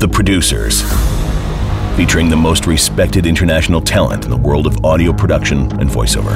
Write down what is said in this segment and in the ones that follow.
The Producers, featuring the most respected international talent in the world of audio production and voiceover.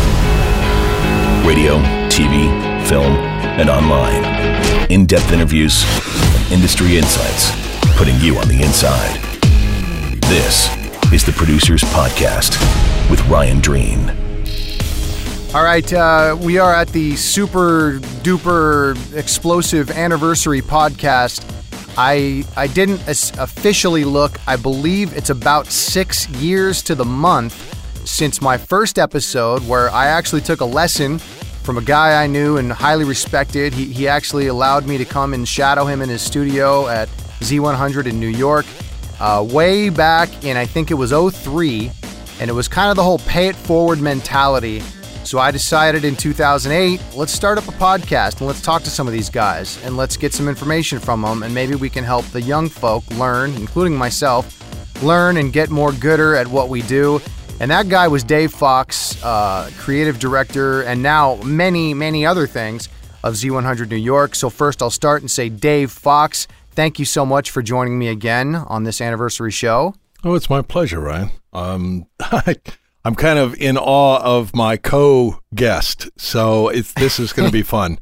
Radio, TV, film, and online. In-depth interviews and industry insights, putting you on the inside. This is The Producers Podcast with Ryan Dreen. All right, we are at the super duper explosive anniversary podcast. I didn't officially look. I believe it's about 6 years to the month since my first episode, where I actually took a lesson from a guy I knew and highly respected. He actually allowed me to come and shadow him in his studio at Z100 in New York way back in, I think it was 2003, and it was kind of the whole pay it forward mentality. So I decided in 2008, let's start up a podcast and let's talk to some of these guys and let's get some information from them, and maybe we can help the young folk learn, including myself, learn and get more gooder at what we do. And that guy was Dave Fox, creative director, and now many, many other things of Z100 New York. So first I'll start and say, Dave Fox, thank you so much for joining me again on this anniversary show. Oh, it's my pleasure, Ryan. I'm kind of in awe of my co-guest, so this is going to be fun.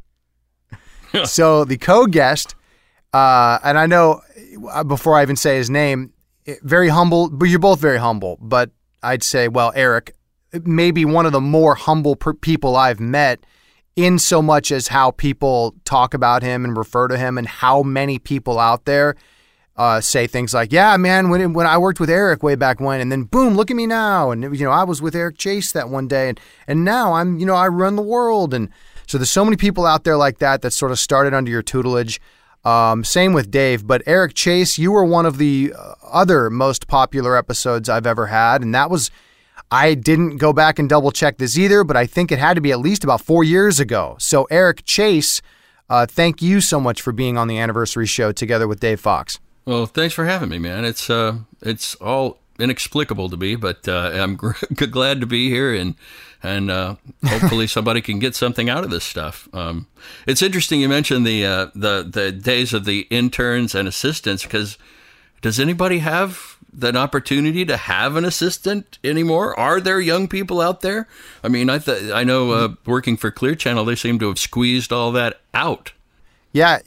So the co-guest, and I know before I even say his name, very humble, but you're both very humble, but I'd say, well, Eric, maybe one of the more humble people I've met, in so much as how people talk about him and refer to him, and how many people out there say things like, yeah, man, when I worked with Eric way back when, and then boom, look at me now. And, I was with Eric Chase that one day, and now I'm, I run the world. And so there's so many people out there like that sort of started under your tutelage. Same with Dave, but Eric Chase, you were one of the other most popular episodes I've ever had. And that was, I didn't go back and double check this either, but I think it had to be at least about 4 years ago. So Eric Chase, thank you so much for being on the anniversary show together with Dave Fox. Well, thanks for having me, man. It's all inexplicable to me, but I'm glad to be here, and hopefully somebody can get something out of this stuff. It's interesting you mentioned the days of the interns and assistants, because does anybody have an opportunity to have an assistant anymore? Are there young people out there? I mean, I know working for Clear Channel, they seem to have squeezed all that out. Yeah,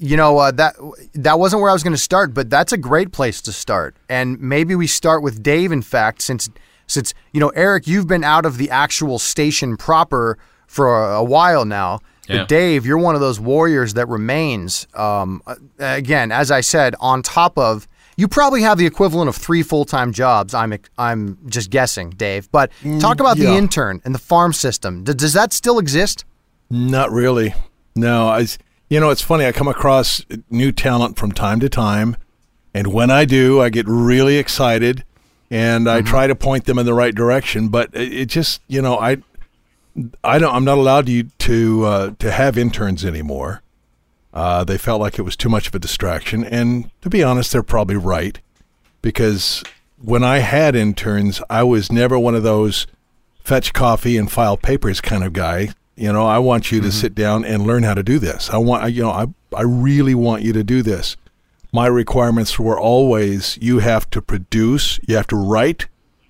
that wasn't where I was going to start, but that's a great place to start. And maybe we start with Dave, in fact, since Eric, you've been out of the actual station proper for a while now. Yeah. But Dave, you're one of those warriors that remains, again, as I said, on top of, you probably have the equivalent of 3 full-time jobs, I'm just guessing, Dave. But talk about the intern and the farm system. Does that still exist? Not really. No, it's funny, I come across new talent from time to time, and when I do, I get really excited, and I try to point them in the right direction, but it just, I'm not allowed to have interns anymore. They felt like it was too much of a distraction, and to be honest, they're probably right, because when I had interns, I was never one of those fetch coffee and file papers kind of guy. I want you to sit down and learn how to do this. I really want you to do this. My requirements were always, you have to produce, you have to write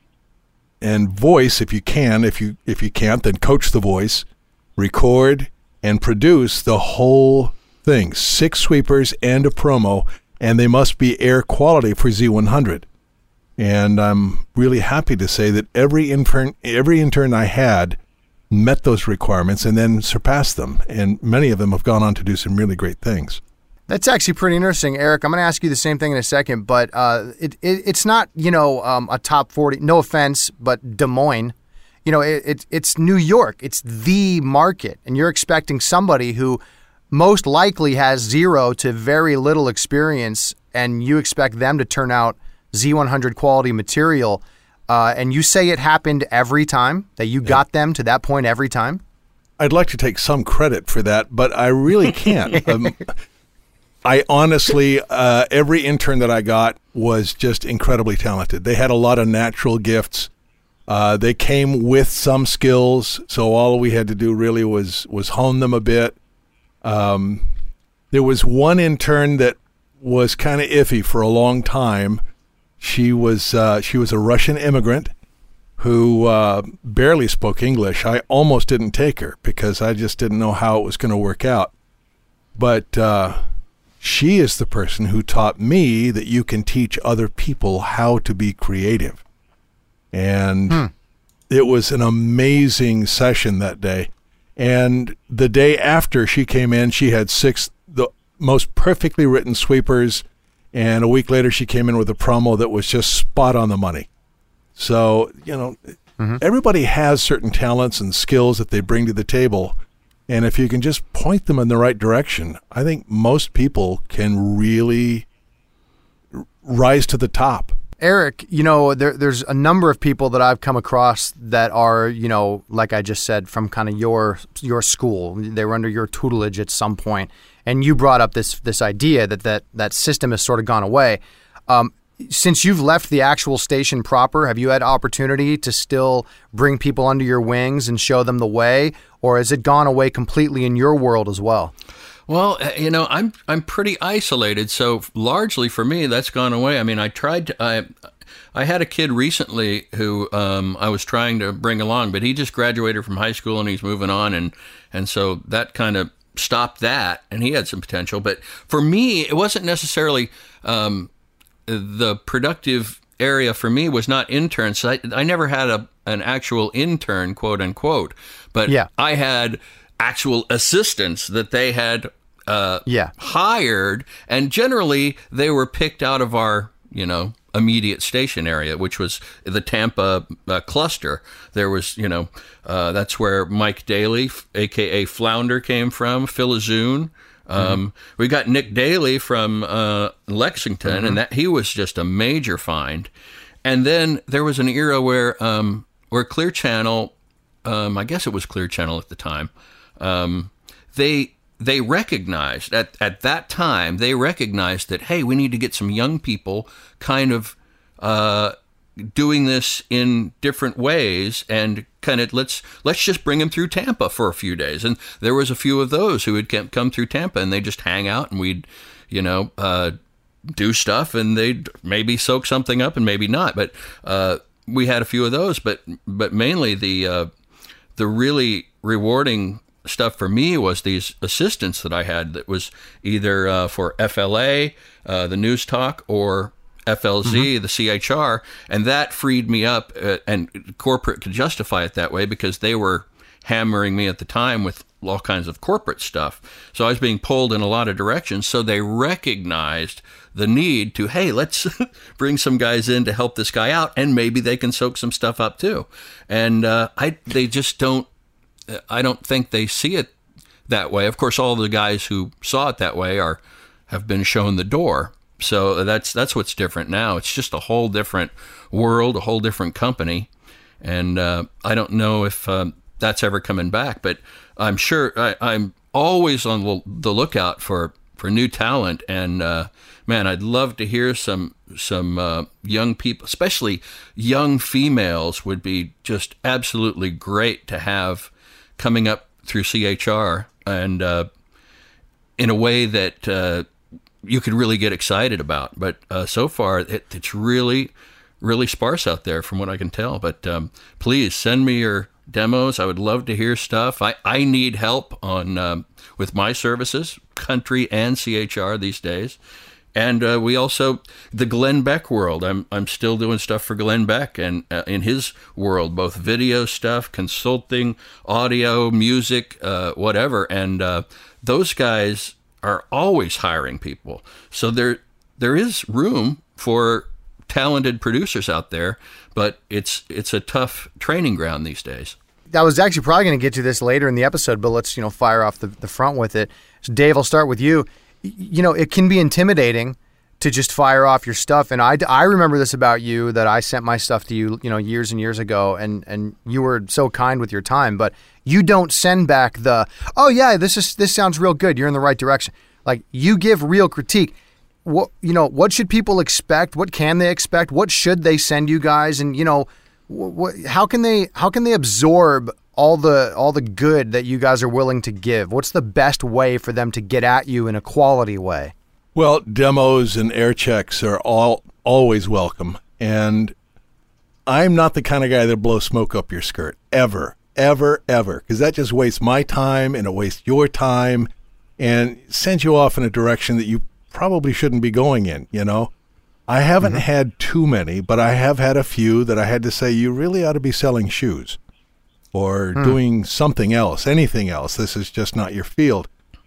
and voice if you can. If you can't, then coach the voice, record and produce the whole thing. 6 sweepers and a promo, and they must be air quality for Z100. And I'm really happy to say that every intern I had met those requirements and then surpassed them. And many of them have gone on to do some really great things. That's actually pretty interesting, Eric. I'm going to ask you the same thing in a second, but it's not, a top 40, no offense, but Des Moines. It's New York. It's the market. And you're expecting somebody who most likely has 0 to very little experience, and you expect them to turn out Z100 quality material. And you say it happened every time, that you got them to that point every time? I'd like to take some credit for that, but I really can't. I honestly, every intern that I got was just incredibly talented. They had a lot of natural gifts. They came with some skills, so all we had to do really was hone them a bit. There was one intern that was kind of iffy for a long time. She was a Russian immigrant who barely spoke English. I almost didn't take her because I just didn't know how it was going to work out. But she is the person who taught me that you can teach other people how to be creative. And it was an amazing session that day. And the day after she came in, she had 6 the most perfectly written sweepers. And a week later, she came in with a promo that was just spot on the money. So, everybody has certain talents and skills that they bring to the table. And if you can just point them in the right direction, I think most people can really rise to the top. Eric, there's a number of people that I've come across that are, like I just said, from kind of your school. They were under your tutelage at some point, and you brought up this idea that system has sort of gone away. Since you've left the actual station proper, have you had opportunity to still bring people under your wings and show them the way, or has it gone away completely in your world as well? Well, I'm pretty isolated, so largely for me that's gone away. I mean, I had a kid recently who I was trying to bring along, but he just graduated from high school and he's moving on, and so that kind of stopped that, and he had some potential. But for me, it wasn't necessarily the productive area. For me was not interns. So I never had an actual intern, quote unquote, but yeah. I had actual assistants that they had hired, and generally they were picked out of our, immediate station area, which was the Tampa cluster. There was, that's where Mike Daly, aka Flounder, came from, Phil Azoon. We got Nick Daly from Lexington, and that he was just a major find. And then there was an era where Clear Channel, I guess it was Clear Channel at the time, they recognized at that time, they recognized that, hey, we need to get some young people kind of doing this in different ways, and kind of let's just bring them through Tampa for a few days. And there was a few of those who would come through Tampa, and they just hang out, and we'd do stuff, and they'd maybe soak something up and maybe not. But we had a few of those, but mainly the really rewarding stuff for me was these assistants that I had that was either for FLA, the News Talk, or FLZ, the CHR, and that freed me up, and corporate could justify it that way because they were hammering me at the time with all kinds of corporate stuff. So I was being pulled in a lot of directions, so they recognized the need to, hey, let's bring some guys in to help this guy out, and maybe they can soak some stuff up too. And they just don't, I don't think they see it that way. Of course, all the guys who saw it that way have been shown the door. So that's what's different now. It's just a whole different world, a whole different company. And I don't know if that's ever coming back, but I'm sure I'm always on the lookout for new talent. And man, I'd love to hear some young people, especially young females, would be just absolutely great to have coming up through CHR, and in a way that you could really get excited about. But so far, it's really, really sparse out there from what I can tell. But please send me your demos. I would love to hear stuff. I need help on with my services, country and CHR these days. And we also, the Glenn Beck world, I'm still doing stuff for Glenn Beck, and in his world, both video stuff, consulting, audio, music, whatever. And those guys are always hiring people. So there is room for talented producers out there, but it's a tough training ground these days. I was actually probably going to get to this later in the episode, but let's fire off the front with it. So Dave, I'll start with you. It can be intimidating to just fire off your stuff. And I remember this about you, that I sent my stuff to you, years and years ago, and you were so kind with your time, but you don't send back oh yeah, this sounds real good, you're in the right direction. Like, you give real critique. What should people expect? What can they expect? What should they send you guys? And how can they absorb all the good that you guys are willing to give? What's the best way for them to get at you in a quality way? Well, demos and air checks are always welcome. And I'm not the kind of guy that blows smoke up your skirt, ever, because that just wastes my time and it wastes your time and sends you off in a direction that you probably shouldn't be going in, you know? I haven't had too many, but I have had a few that I had to say, you really ought to be selling shoes or doing something else, anything else. This is just not your field.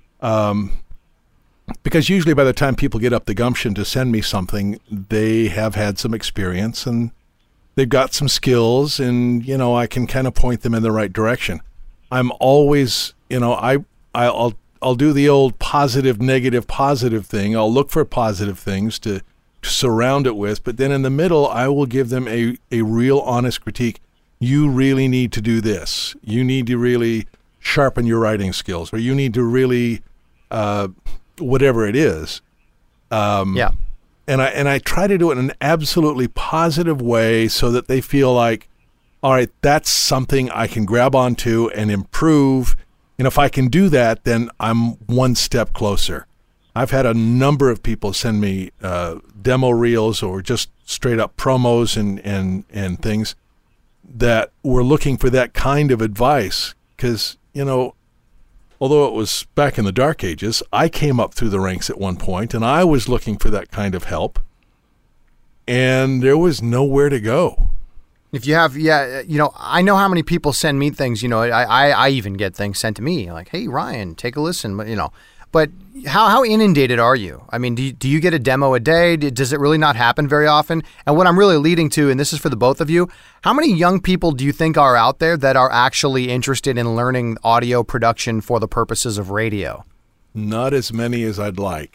Because usually by the time people get up the gumption to send me something, they have had some experience and they've got some skills, and, you know, I can kind of point them in the right direction. I'm always, you know, I'll do the old positive, negative, positive thing. I'll look for positive things to surround it with, but then in the middle, I will give them a real honest critique. You really need to do this. You need to really sharpen your writing skills, or you need to really, whatever it is. And I try to do it in an absolutely positive way so that they feel like, all right, that's something I can grab onto and improve. And if I can do that, then I'm one step closer. I've had a number of people send me demo reels or just straight up promos and things that were looking for that kind of advice. Because, you know, although it was back in the dark ages, I came up through the ranks at one point and I was looking for that kind of help. And there was nowhere to go. If you have, you know, I know how many people send me things, you know, I even get things sent to me like, hey, Ryan, take a listen, you know. But how inundated are you? I mean, do you get a demo a day? Does it really not happen very often? And what I'm really leading to, and this is for the both of you, how many young people do you think are out there that are actually interested in learning audio production for the purposes of radio? Not as many as I'd like.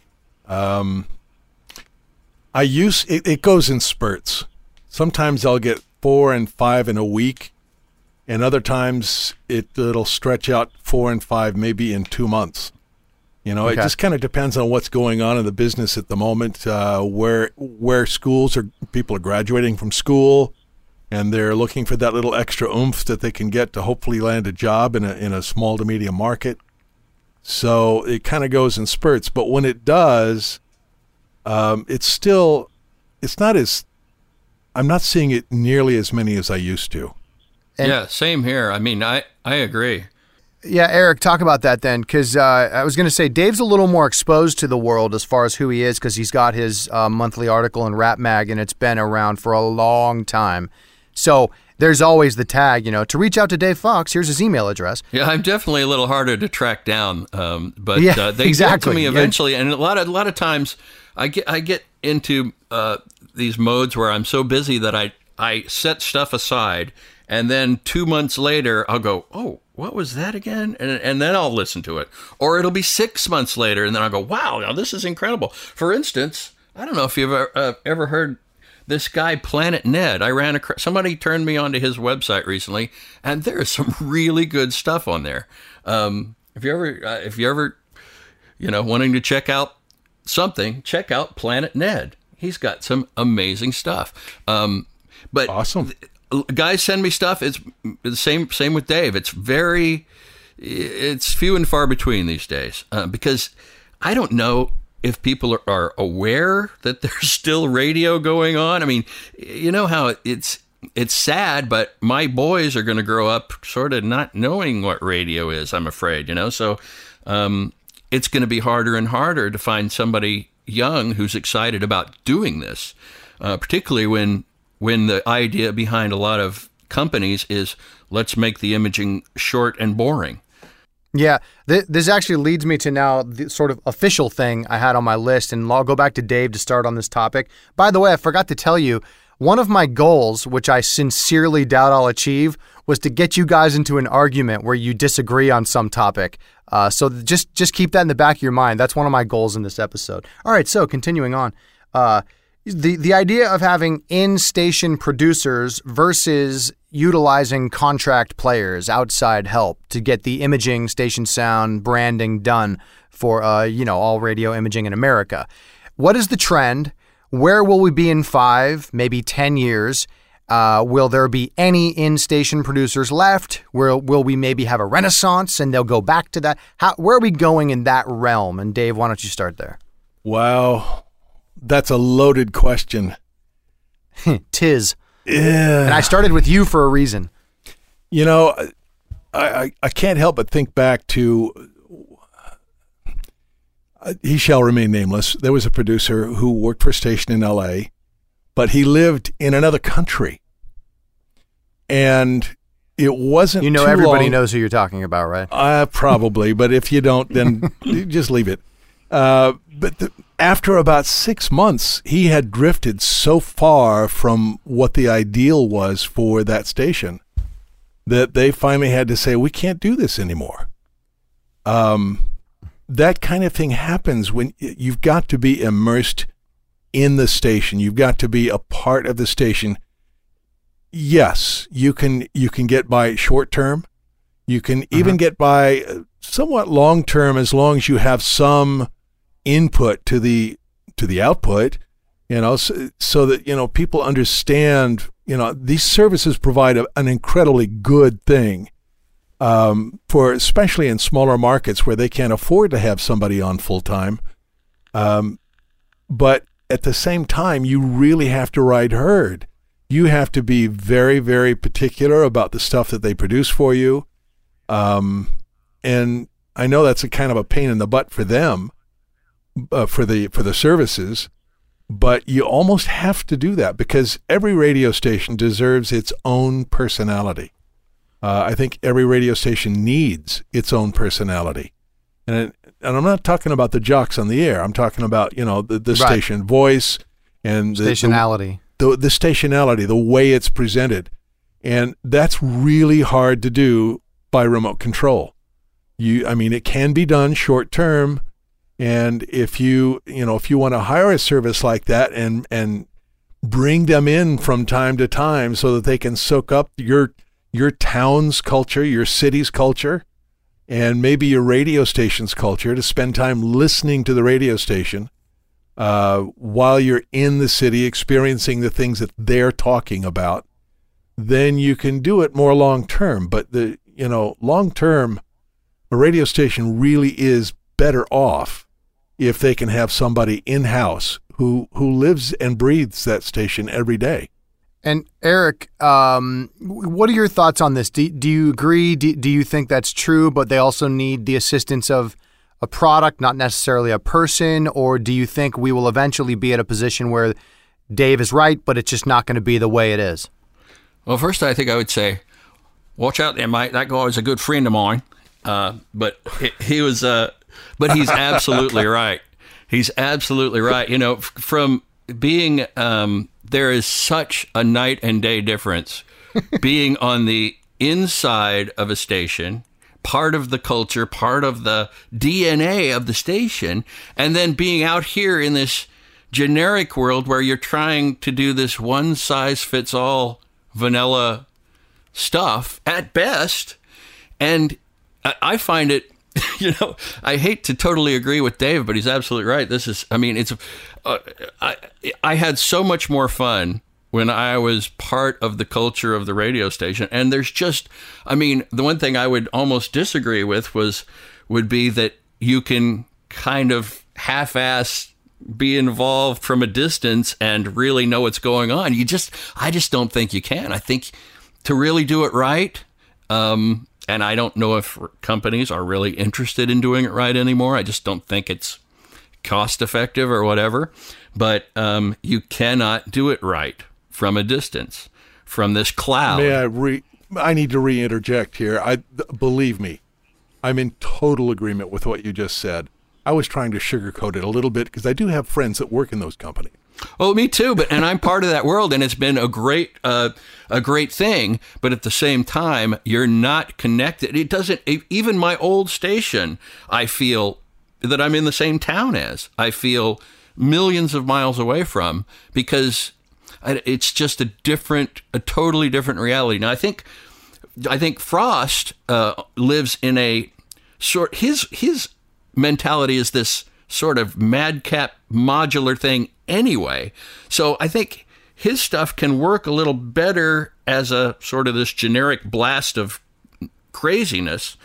It goes in spurts. Sometimes I'll get 4 and 5 in a week, and other times it'll stretch out 4 and 5 maybe in 2 months. You know, okay. It just kind of depends on what's going on in the business at the moment, where schools or people are graduating from school, and they're looking for that little extra oomph that they can get to hopefully land a job in a small to medium market. So it kind of goes in spurts, but when it does, I'm not seeing it nearly as many as I used to. Yeah, same here. I mean, I agree. Yeah, Eric, talk about that then, because I was going to say Dave's a little more exposed to the world as far as who he is, because he's got his monthly article in Rap Mag, and it's been around for a long time. So there's always the tag, you know, to reach out to Dave Fox, here's his email address. Yeah, I'm definitely a little harder to track down, but they get to me eventually, and a lot of times I get into these modes where I'm so busy that I set stuff aside, and then 2 months later I'll go, oh, what was that again? And then I'll listen to it. Or it'll be 6 months later, and then I'll go, wow, now this is incredible. For instance, I don't know if you've ever heard this guy, Planet Ned. Somebody turned me onto his website recently, and there is some really good stuff on there. If you ever, you know, wanting to check out something, check out Planet Ned. He's got some amazing stuff. But awesome. Guys send me stuff. It's the same with Dave. It's few and far between these days because I don't know if people are aware that there's still radio going on. I mean, you know how it's sad, but my boys are going to grow up sort of not knowing what radio is, I'm afraid, you know? So it's going to be harder and harder to find somebody young who's excited about doing this, particularly when the idea behind a lot of companies is let's make the imaging short and boring. Yeah, this actually leads me to now the sort of official thing I had on my list, and I'll go back to Dave to start on this topic. By the way, I forgot to tell you, one of my goals, which I sincerely doubt I'll achieve, was to get you guys into an argument where you disagree on some topic. So just keep that in the back of your mind. That's one of my goals in this episode. All right, so continuing on. The idea of having in-station producers versus utilizing contract players, outside help to get the imaging, station sound, branding done for all radio imaging in America. What is the trend? Where will we be in 5, maybe 10 years? Will there be any in-station producers left? Will we maybe have a renaissance and they'll go back to that? Where are we going in that realm? And Dave, why don't you start there? Wow. That's a loaded question. Tis. Yeah. And I started with you for a reason. You know, I can't help but think back to, he shall remain nameless. There was a producer who worked for a station in L.A., but he lived in another country. And it wasn't You know, too everybody long. knows who you're talking about, right? Probably, but if you don't, then just leave it. After about 6 months, he had drifted so far from what the ideal was for that station that they finally had to say, we can't do this anymore. That kind of thing happens when you've got to be immersed in the station. You've got to be a part of the station. Yes, you can get by short term. You can even get by somewhat long term as long as you have some input to the output, so that, people understand, these services provide an incredibly good thing for especially in smaller markets where they can't afford to have somebody on full time. But at the same time, you really have to ride herd. You have to be very, very particular about the stuff that they produce for you. And I know that's a kind of a pain in the butt for them, for the services, but you almost have to do that because every radio station deserves its own personality. I think every radio station needs its own personality. And I'm not talking about the jocks on the air. I'm talking about, the right. Station voice and stationality. The stationality, the way it's presented. And that's really hard to do by remote control. It can be done short term. And if you want to hire a service like that and bring them in from time to time so that they can soak up your town's culture, your city's culture, and maybe your radio station's culture, to spend time listening to the radio station while you're in the city experiencing the things that they're talking about, then you can do it more long term. But long term, a radio station really is better off if they can have somebody in-house who lives and breathes that station every day. And Eric, what are your thoughts on this? Do you agree? Do you think that's true, but they also need the assistance of a product, not necessarily a person? Or do you think we will eventually be at a position where Dave is right, but it's just not going to be the way it is? Well, first, I think I would say, watch out there, mate. That guy was a good friend of mine. But he was, but he's absolutely right. He's absolutely right. From being, there is such a night and day difference being on the inside of a station, part of the culture, part of the DNA of the station, and then being out here in this generic world where you're trying to do this one-size-fits-all vanilla stuff at best. And I find it, I hate to totally agree with Dave, but he's absolutely right. This is, I had so much more fun when I was part of the culture of the radio station. And there's just, the one thing I would almost disagree with would be that you can kind of half-ass be involved from a distance and really know what's going on. I just don't think you can. I think to really do it right, and I don't know if companies are really interested in doing it right anymore. I just don't think it's cost effective or whatever. But you cannot do it right from a distance, from this cloud. I need to re-interject here. Believe me, I'm in total agreement with what you just said. I was trying to sugarcoat it a little bit because I do have friends that work in those companies. Oh, me too. And I'm part of that world, and it's been a great thing. But at the same time, you're not connected. It doesn't. Even my old station, I feel that I'm in the same town as. I feel millions of miles away from, because it's just a totally different reality. Now, I think Frost lives in a sort. His mentality is this sort of madcap modular thing anyway. So I think his stuff can work a little better as a sort of this generic blast of craziness.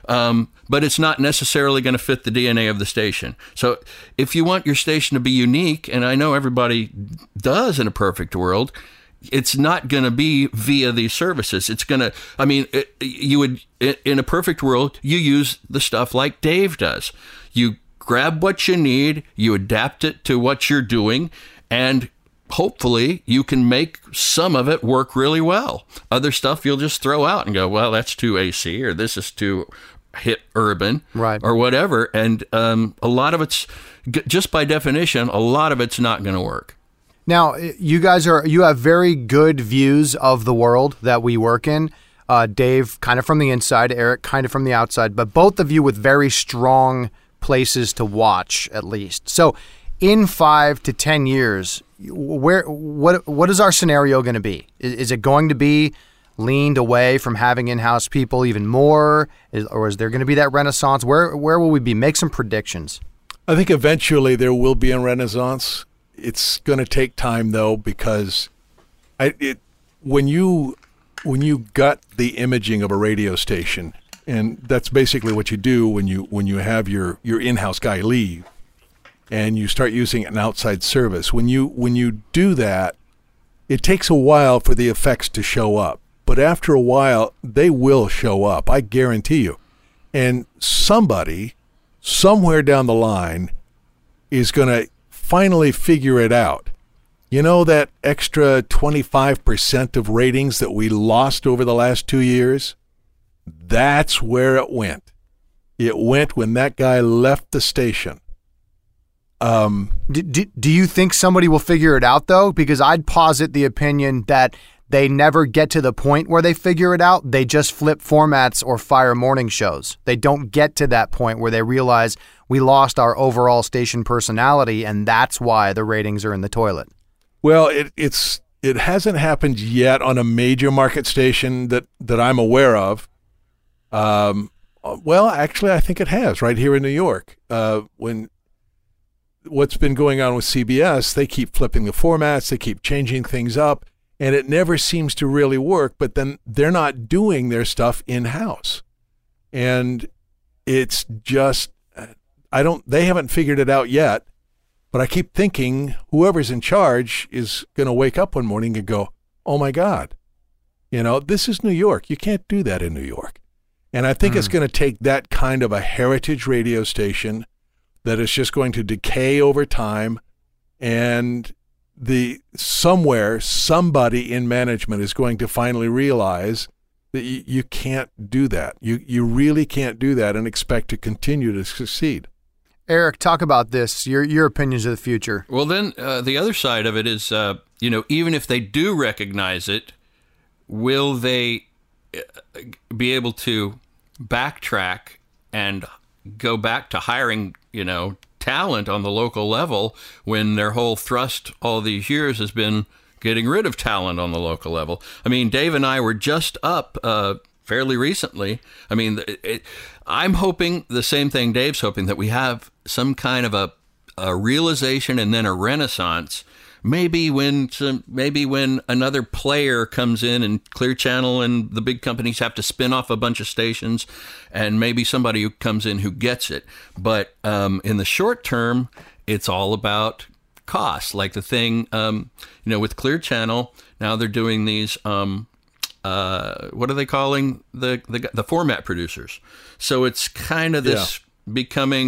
but it's not necessarily going to fit the DNA of the station. So if you want your station to be unique, and I know everybody does in a perfect world, it's not going to be via these services. It's going to, I mean, you would, in a perfect world, you use the stuff like Dave does. You grab what you need, you adapt it to what you're doing, and hopefully you can make some of it work really well. Other stuff you'll just throw out and go, well, that's too AC, or this is too hit urban, right, or whatever. And a lot of it's, just by definition, a lot of it's not going to work. Now, you have very good views of the world that we work in. Dave, kind of from the inside, Eric, kind of from the outside, but both of you with very strong places to watch, at least. So in 5 to 10 years, what is our scenario going to be? Is it going to be leaned away from having in-house people even more? Or is there going to be that renaissance? Where will we be? Make some predictions. I think eventually there will be a renaissance. It's going to take time, though, because when you gut the imaging of a radio station, and that's basically what you do when you have your in-house guy leave, and you start using an outside service. When you do that, it takes a while for the effects to show up, but after a while, they will show up. I guarantee you. And somebody, somewhere down the line, is going to finally figure it out. You know that extra 25% of ratings that we lost over the last 2 years? That's where it went. It went when that guy left the station. Do you think somebody will figure it out, though? Because I'd posit the opinion that they never get to the point where they figure it out. They just flip formats or fire morning shows. They don't get to that point where they realize we lost our overall station personality, and that's why the ratings are in the toilet. Well, it hasn't happened yet on a major market station that I'm aware of. Well, actually, I think it has right here in New York. When what's been going on with CBS, they keep flipping the formats, they keep changing things up, and it never seems to really work. But then they're not doing their stuff in-house, and it's just they haven't figured it out yet. But I keep thinking whoever's in charge is going to wake up one morning and go, "Oh my God, this is New York. You can't do that in New York." And I think it's going to take that kind of a heritage radio station that is just going to decay over time, and somebody in management is going to finally realize that you can't do that. You really can't do that and expect to continue to succeed. Eric, talk about this, your opinions of the future. Well, then the other side of it is, even if they do recognize it, will they be able to backtrack and go back to hiring, talent on the local level when their whole thrust all these years has been getting rid of talent on the local level? I mean, Dave and I were just up fairly recently. I mean, I'm hoping the same thing Dave's hoping, that we have some kind of a realization and then a renaissance. Maybe when another player comes in and Clear Channel and the big companies have to spin off a bunch of stations, and maybe somebody who comes in who gets it. But in the short term, it's all about cost. Like the thing, with Clear Channel, now they're doing these, what are they calling the format producers? So it's kind of this becoming,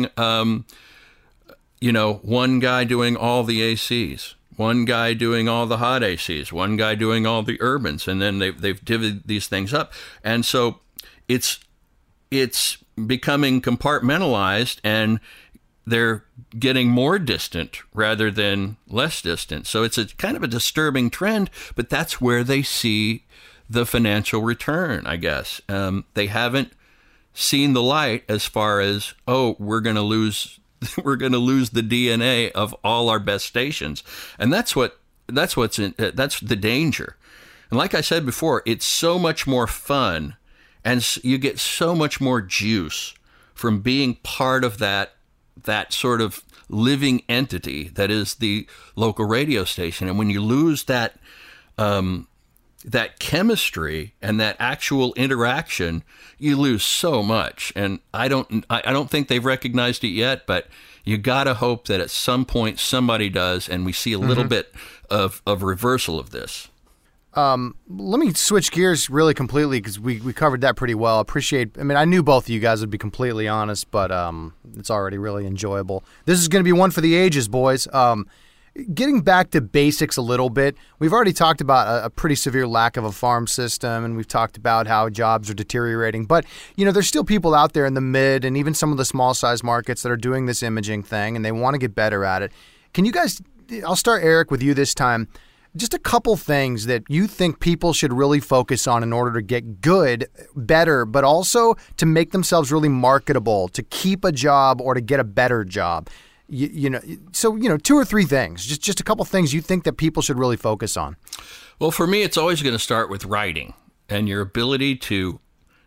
one guy doing all the ACs. One guy doing all the hot ACs, one guy doing all the urbans, and then they've divvied these things up, and so it's becoming compartmentalized, and they're getting more distant rather than less distant. So it's a kind of a disturbing trend, but that's where they see the financial return, I guess. They haven't seen the light as far as, we're going to lose the DNA of all our best stations. And that's the danger. And like I said before, it's so much more fun, and you get so much more juice from being part of that sort of living entity that is the local radio station. And when you lose that that chemistry and that actual interaction, you lose so much. And I don't think they've recognized it yet, but you got to hope that at some point somebody does, and we see a little bit of reversal of this. Let me switch gears really completely, because we covered that pretty well. I knew both of you guys would be completely honest, but it's already really enjoyable. This is going to be one for the ages, boys. Getting back to basics a little bit, we've already talked about a pretty severe lack of a farm system, and we've talked about how jobs are deteriorating. But, there's still people out there in the mid and even some of the small size markets that are doing this imaging thing, and they want to get better at it. Can you guys, I'll start, Eric, with you this time. Just a couple things that you think people should really focus on in order to get good, better, but also to make themselves really marketable, to keep a job or to get a better job. So 2 or 3 things, just a couple things you think that people should really focus on. Well, for me, it's always going to start with writing and your ability to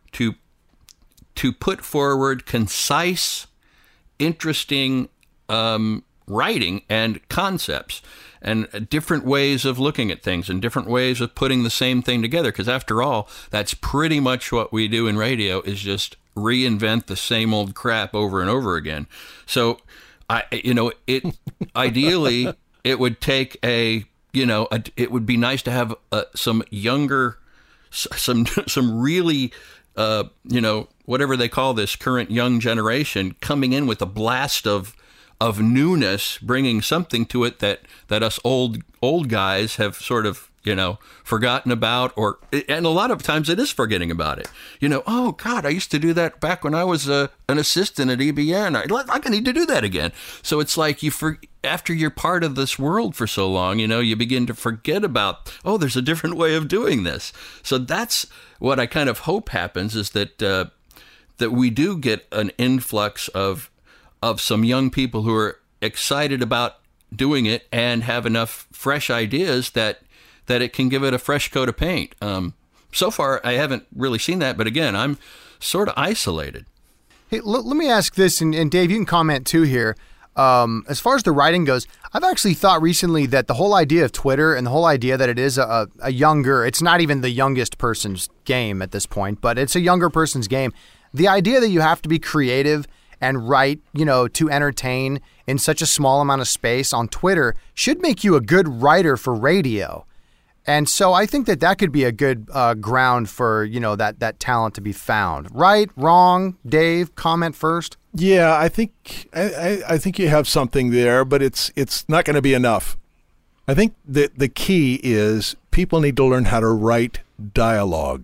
put forward concise, interesting writing and concepts and different ways of looking at things and different ways of putting the same thing together. Because after all, that's pretty much what we do in radio, is just reinvent the same old crap over and over again. So ideally, it would take it would be nice to have some younger, some really, whatever they call this current young generation coming in with a blast of newness, bringing something to it that us old guys have sort of, forgotten about, and a lot of times it is forgetting about it. Oh God, I used to do that back when I was an assistant at EBN. I need to do that again. So it's like after you're part of this world for so long, you begin to forget about, there's a different way of doing this. So that's what I kind of hope happens, is that we do get an influx of some young people who are excited about doing it and have enough fresh ideas that it can give it a fresh coat of paint. So far, I haven't really seen that, but again, I'm sort of isolated. Hey, let me ask this, and Dave, you can comment too here. As far as the writing goes, I've actually thought recently that the whole idea of Twitter and the whole idea that it is a younger, it's not even the youngest person's game at this point, but it's a younger person's game. The idea that you have to be creative and write, to entertain in such a small amount of space on Twitter should make you a good writer for radio. And so I think that could be a good ground for, that talent to be found. Right? Wrong? Dave, comment first. Yeah, I think you have something there, but it's not going to be enough. I think that the key is people need to learn how to write dialogue.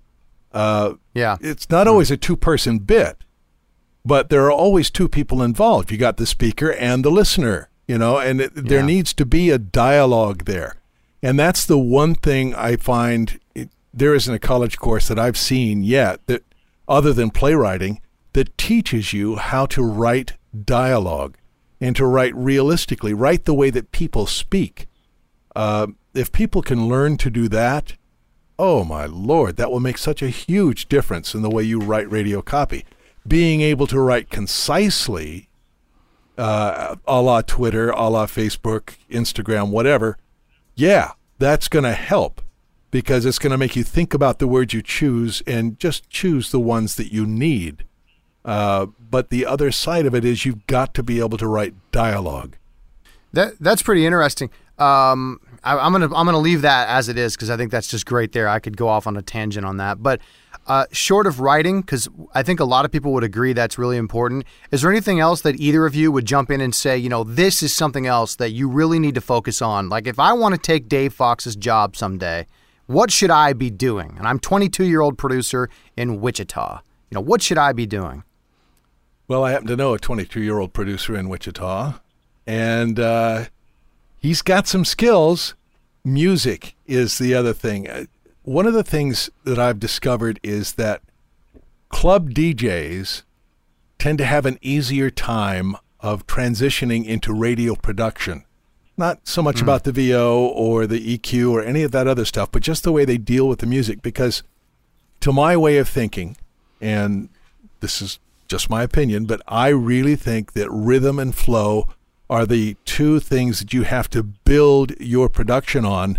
It's not always a 2-person bit, but there are always 2 people involved. You got the speaker and the listener, and there needs to be a dialogue there. And that's the one thing I find there isn't a college course that I've seen yet, that other than playwriting, that teaches you how to write dialogue and to write realistically, write the way that people speak. If people can learn to do that, oh my Lord, that will make such a huge difference in the way you write radio copy. Being able to write concisely, a la Twitter, a la Facebook, Instagram, whatever, that's going to help, because it's going to make you think about the words you choose and just choose the ones that you need. But the other side of it is you've got to be able to write dialogue. That's pretty interesting. I'm gonna leave that as it is, because I think that's just great there. I could go off on a tangent on that, but short of writing, because I think a lot of people would agree that's really important, is there anything else that either of you would jump in and say, this is something else that you really need to focus on? Like, if I want to take Dave Fox's job someday, what should I be doing? And I'm 22-year-old producer in Wichita. What should I be doing? Well, I happen to know a 22-year-old producer in Wichita, and he's got some skills. Music is the other thing. One of the things that I've discovered is that club DJs tend to have an easier time of transitioning into radio production. Not so much about the VO or the EQ or any of that other stuff, but just the way they deal with the music. Because to my way of thinking, and this is just my opinion, but I really think that rhythm and flow are the 2 things that you have to build your production on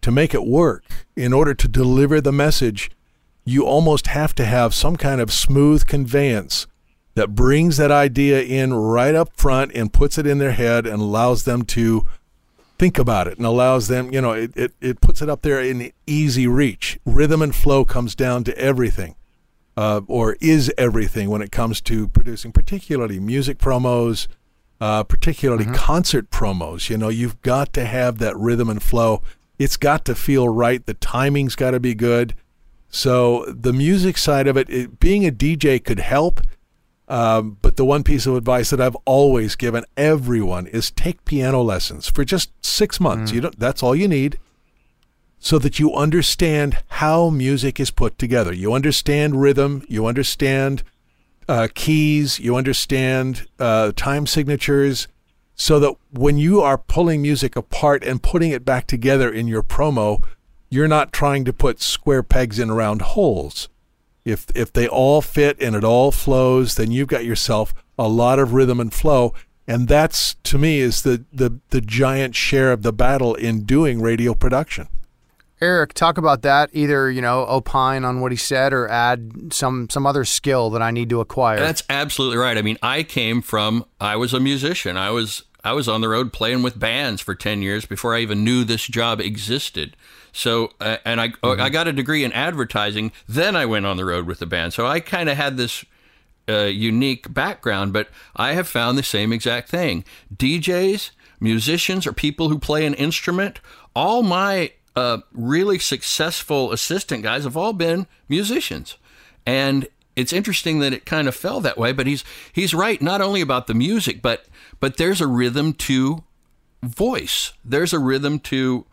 to make it work, in order to deliver the message, you almost have to have some kind of smooth conveyance that brings that idea in right up front and puts it in their head and allows them to think about it and allows them, it puts it up there in easy reach. Rhythm and flow comes down to everything, or is everything when it comes to producing, particularly music promos, particularly concert promos. You've got to have that rhythm and flow. It's got to feel right. The timing's got to be good. So the music side of it, being a DJ could help. But the one piece of advice that I've always given everyone is take piano lessons for just 6 months. That's all you need, so that you understand how music is put together. You understand rhythm, you understand keys, you understand time signatures, so that when you are pulling music apart and putting it back together in your promo, you're not trying to put square pegs in round holes. If they all fit and it all flows, then you've got yourself a lot of rhythm and flow. And that's, to me, is the giant share of the battle in doing radio production. Eric, talk about that. Either, opine on what he said or add some other skill that I need to acquire. That's absolutely right. I mean, I was a musician. I was on the road playing with bands for 10 years before I even knew this job existed. So, and I got a degree in advertising, then I went on the road with the band. So I kind of had this unique background, but I have found the same exact thing. DJs, musicians, or people who play an instrument, all my really successful assistant guys have all been musicians. And it's interesting that it kind of fell that way, but he's right, not only about the music, but there's a rhythm to voice. There's a rhythm to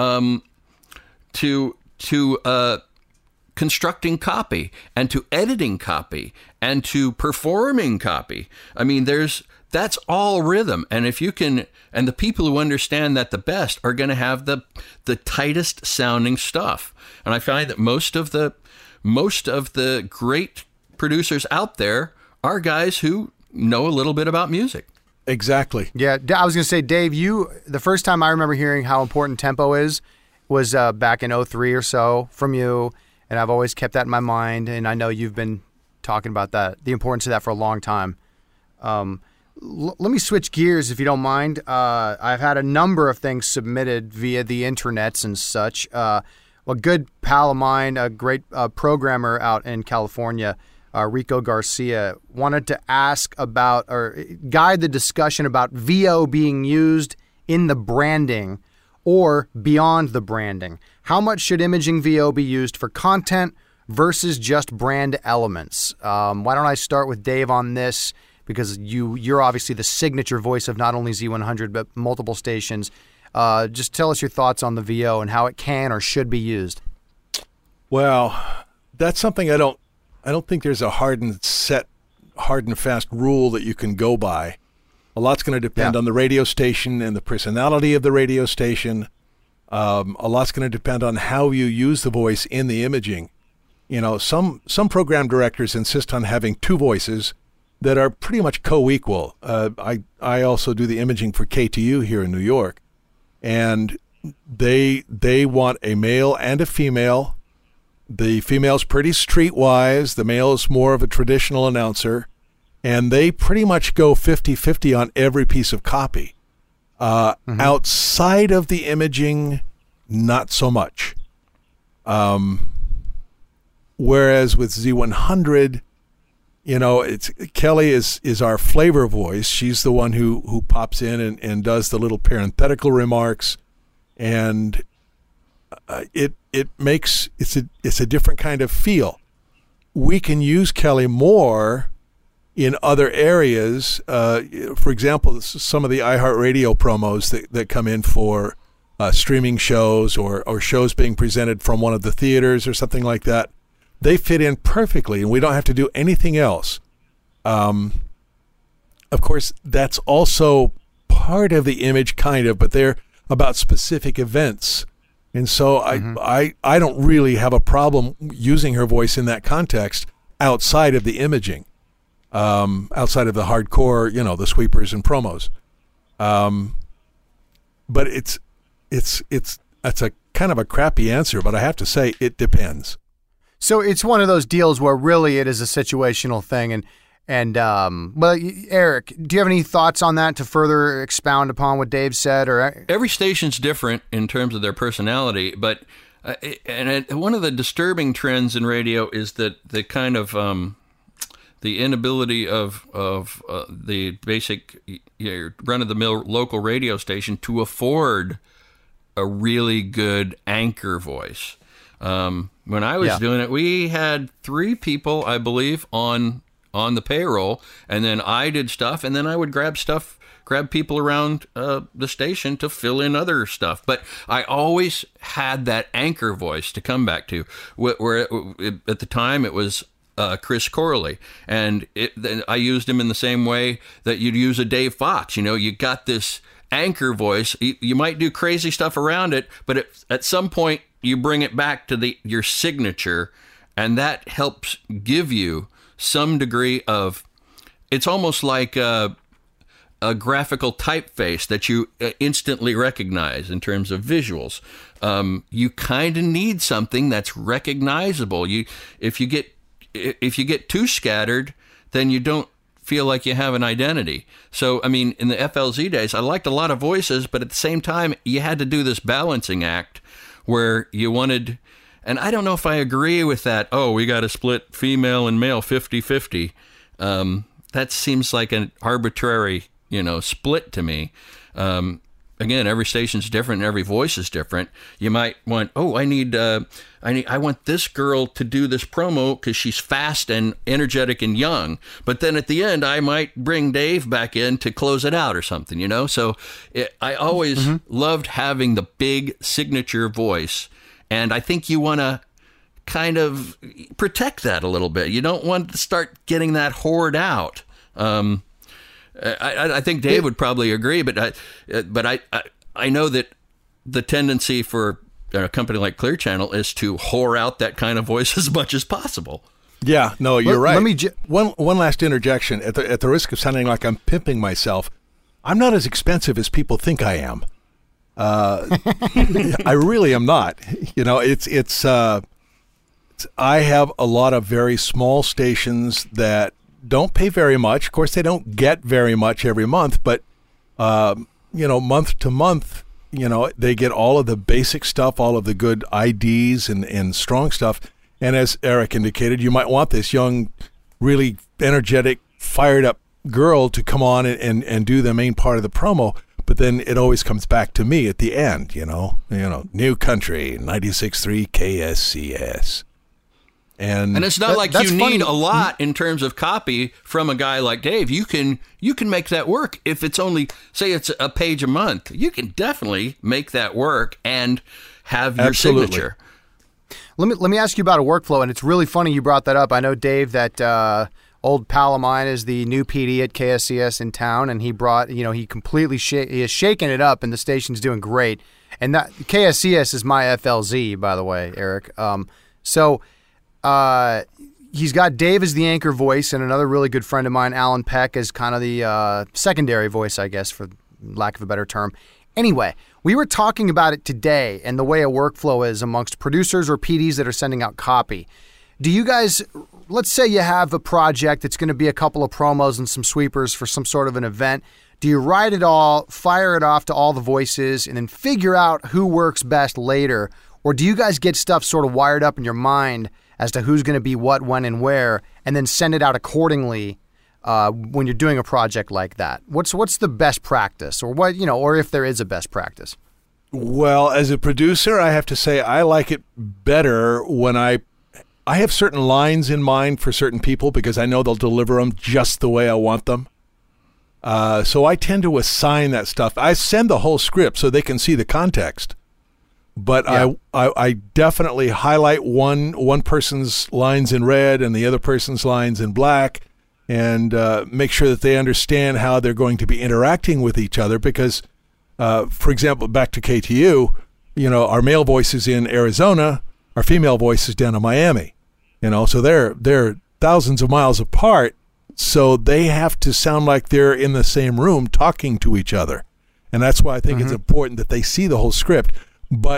constructing copy and to editing copy and to performing copy. I mean, that's all rhythm. And if you can, and the people who understand that the best are going to have the tightest sounding stuff. And I find that most of the great producers out there are guys who know a little bit about music. Exactly. Yeah, I was going to say, Dave, the first time I remember hearing how important tempo was back in 2003 or so from you, and I've always kept that in my mind, and I know you've been talking about that, the importance of that for a long time. Let me switch gears, if you don't mind. I've had a number of things submitted via the internets and such. A good pal of mine, a great programmer out in California, Rico Garcia, wanted to ask about or guide the discussion about VO being used in the branding or beyond the branding. How much should imaging VO be used for content versus just brand elements? Why don't I start with Dave on this, because you're obviously the signature voice of not only Z100 but multiple stations. Just tell us your thoughts on the VO and how it can or should be used. Well, that's something I don't think there's a hard and fast rule that you can go by. A lot's going to depend on the radio station and the personality of the radio station. A lot's going to depend on how you use the voice in the imaging. Some program directors insist on having two voices that are pretty much co-equal. I also do the imaging for KTU here in New York, and they want a male and a female. The female's pretty streetwise. The male is more of a traditional announcer. And they pretty much go 50-50 on every piece of copy. Outside of the imaging, not so much. Whereas with Z100, Kelly is our flavor voice. She's the one who pops in and does the little parenthetical remarks, and it's a different kind of feel. We can use Kelly more in other areas. For example, some of the iHeartRadio promos that come in for streaming shows or shows being presented from one of the theaters or something like that, they fit in perfectly, and we don't have to do anything else. Of course, that's also part of the image, kind of, but they're about specific events. And so I don't really have a problem using her voice in that context outside of the imaging. Outside of the hardcore, the sweepers and promos. But it's a kind kind of a crappy answer, but I have to say it depends. So it's one of those deals where really it is a situational thing. Well, Eric, do you have any thoughts on that to further expound upon what Dave said? Or every station's different in terms of their personality, but one of the disturbing trends in radio is that the kind of the inability of the basic run-of-the-mill local radio station to afford a really good anchor voice. When I was doing it, we had 3 people, I believe, on the payroll, and then I did stuff, and then I would grab people around the station to fill in other stuff. But I always had that anchor voice to come back to, where at the time it was Chris Corley, and I used him in the same way that you'd use a Dave Fox. You got this anchor voice. You might do crazy stuff around it, but at some point you bring it back to your signature, and that helps give you some degree of, it's almost like a graphical typeface that you instantly recognize in terms of visuals. You kind of need something that's recognizable. If you get too scattered, then you don't feel like you have an identity. So, I mean, in the FLZ days, I liked a lot of voices, but at the same time, you had to do this balancing act where you wanted, and I don't know if I agree with that, we got to split female and male 50-50. That seems like an arbitrary, split to me. Again, every station's different and every voice is different. You might want, I want this girl to do this promo because she's fast and energetic and young. But then at the end, I might bring Dave back in to close it out or something, So I always loved having the big signature voice. And I think you want to kind of protect that a little bit. You don't want to start getting that hoard out. I think Dave would probably agree, but I know that the tendency for a company like Clear Channel is to whore out that kind of voice as much as possible. Yeah, no, you're right. Let me one last interjection at the risk of sounding like I'm pimping myself. I'm not as expensive as people think I am. I really am not. I have a lot of very small stations that don't pay very much. Of course, they don't get very much every month, but month to month, they get all of the basic stuff, all of the good IDs and strong stuff. And as Eric indicated, you might want this young, really energetic, fired up girl to come on and do the main part of the promo. But then it always comes back to me at the end, New Country, 96.3 KSCS. And it's not like you need a lot in terms of copy from a guy like Dave. You can make that work. If it's only, say it's a page a month, you can definitely make that work and have your signature. Let me ask you about a workflow, and it's really funny you brought that up. I know, Dave, that old pal of mine is the new PD at KSCS in town, and he brought, he completely he has shaken it up, and the station's doing great. And that KSCS is my FLZ, by the way, Eric. He's got Dave as the anchor voice, and another really good friend of mine, Alan Peck, as kind of the secondary voice, I guess, for lack of a better term. Anyway, we were talking about it today and the way a workflow is amongst producers or PDs that are sending out copy. Do you guys, let's say you have a project that's going to be a couple of promos and some sweepers for some sort of an event. Do you write it all, fire it off to all the voices, and then figure out who works best later? Or do you guys get stuff sort of wired up in your mind as to who's going to be what, when, and where, and then send it out accordingly when you're doing a project like that? What's the best practice, or what, or if there is a best practice? Well, as a producer, I have to say I like it better when I have certain lines in mind for certain people because I know they'll deliver them just the way I want them. So I tend to assign that stuff. I send the whole script so they can see the context. But yeah. I definitely highlight one person's lines in red and the other person's lines in black, and make sure that they understand how they're going to be interacting with each other. Because, for example, back to KTU, our male voice is in Arizona, our female voice is down in Miami. So they're thousands of miles apart. So they have to sound like they're in the same room talking to each other, and that's why I think it's important that they see the whole script. But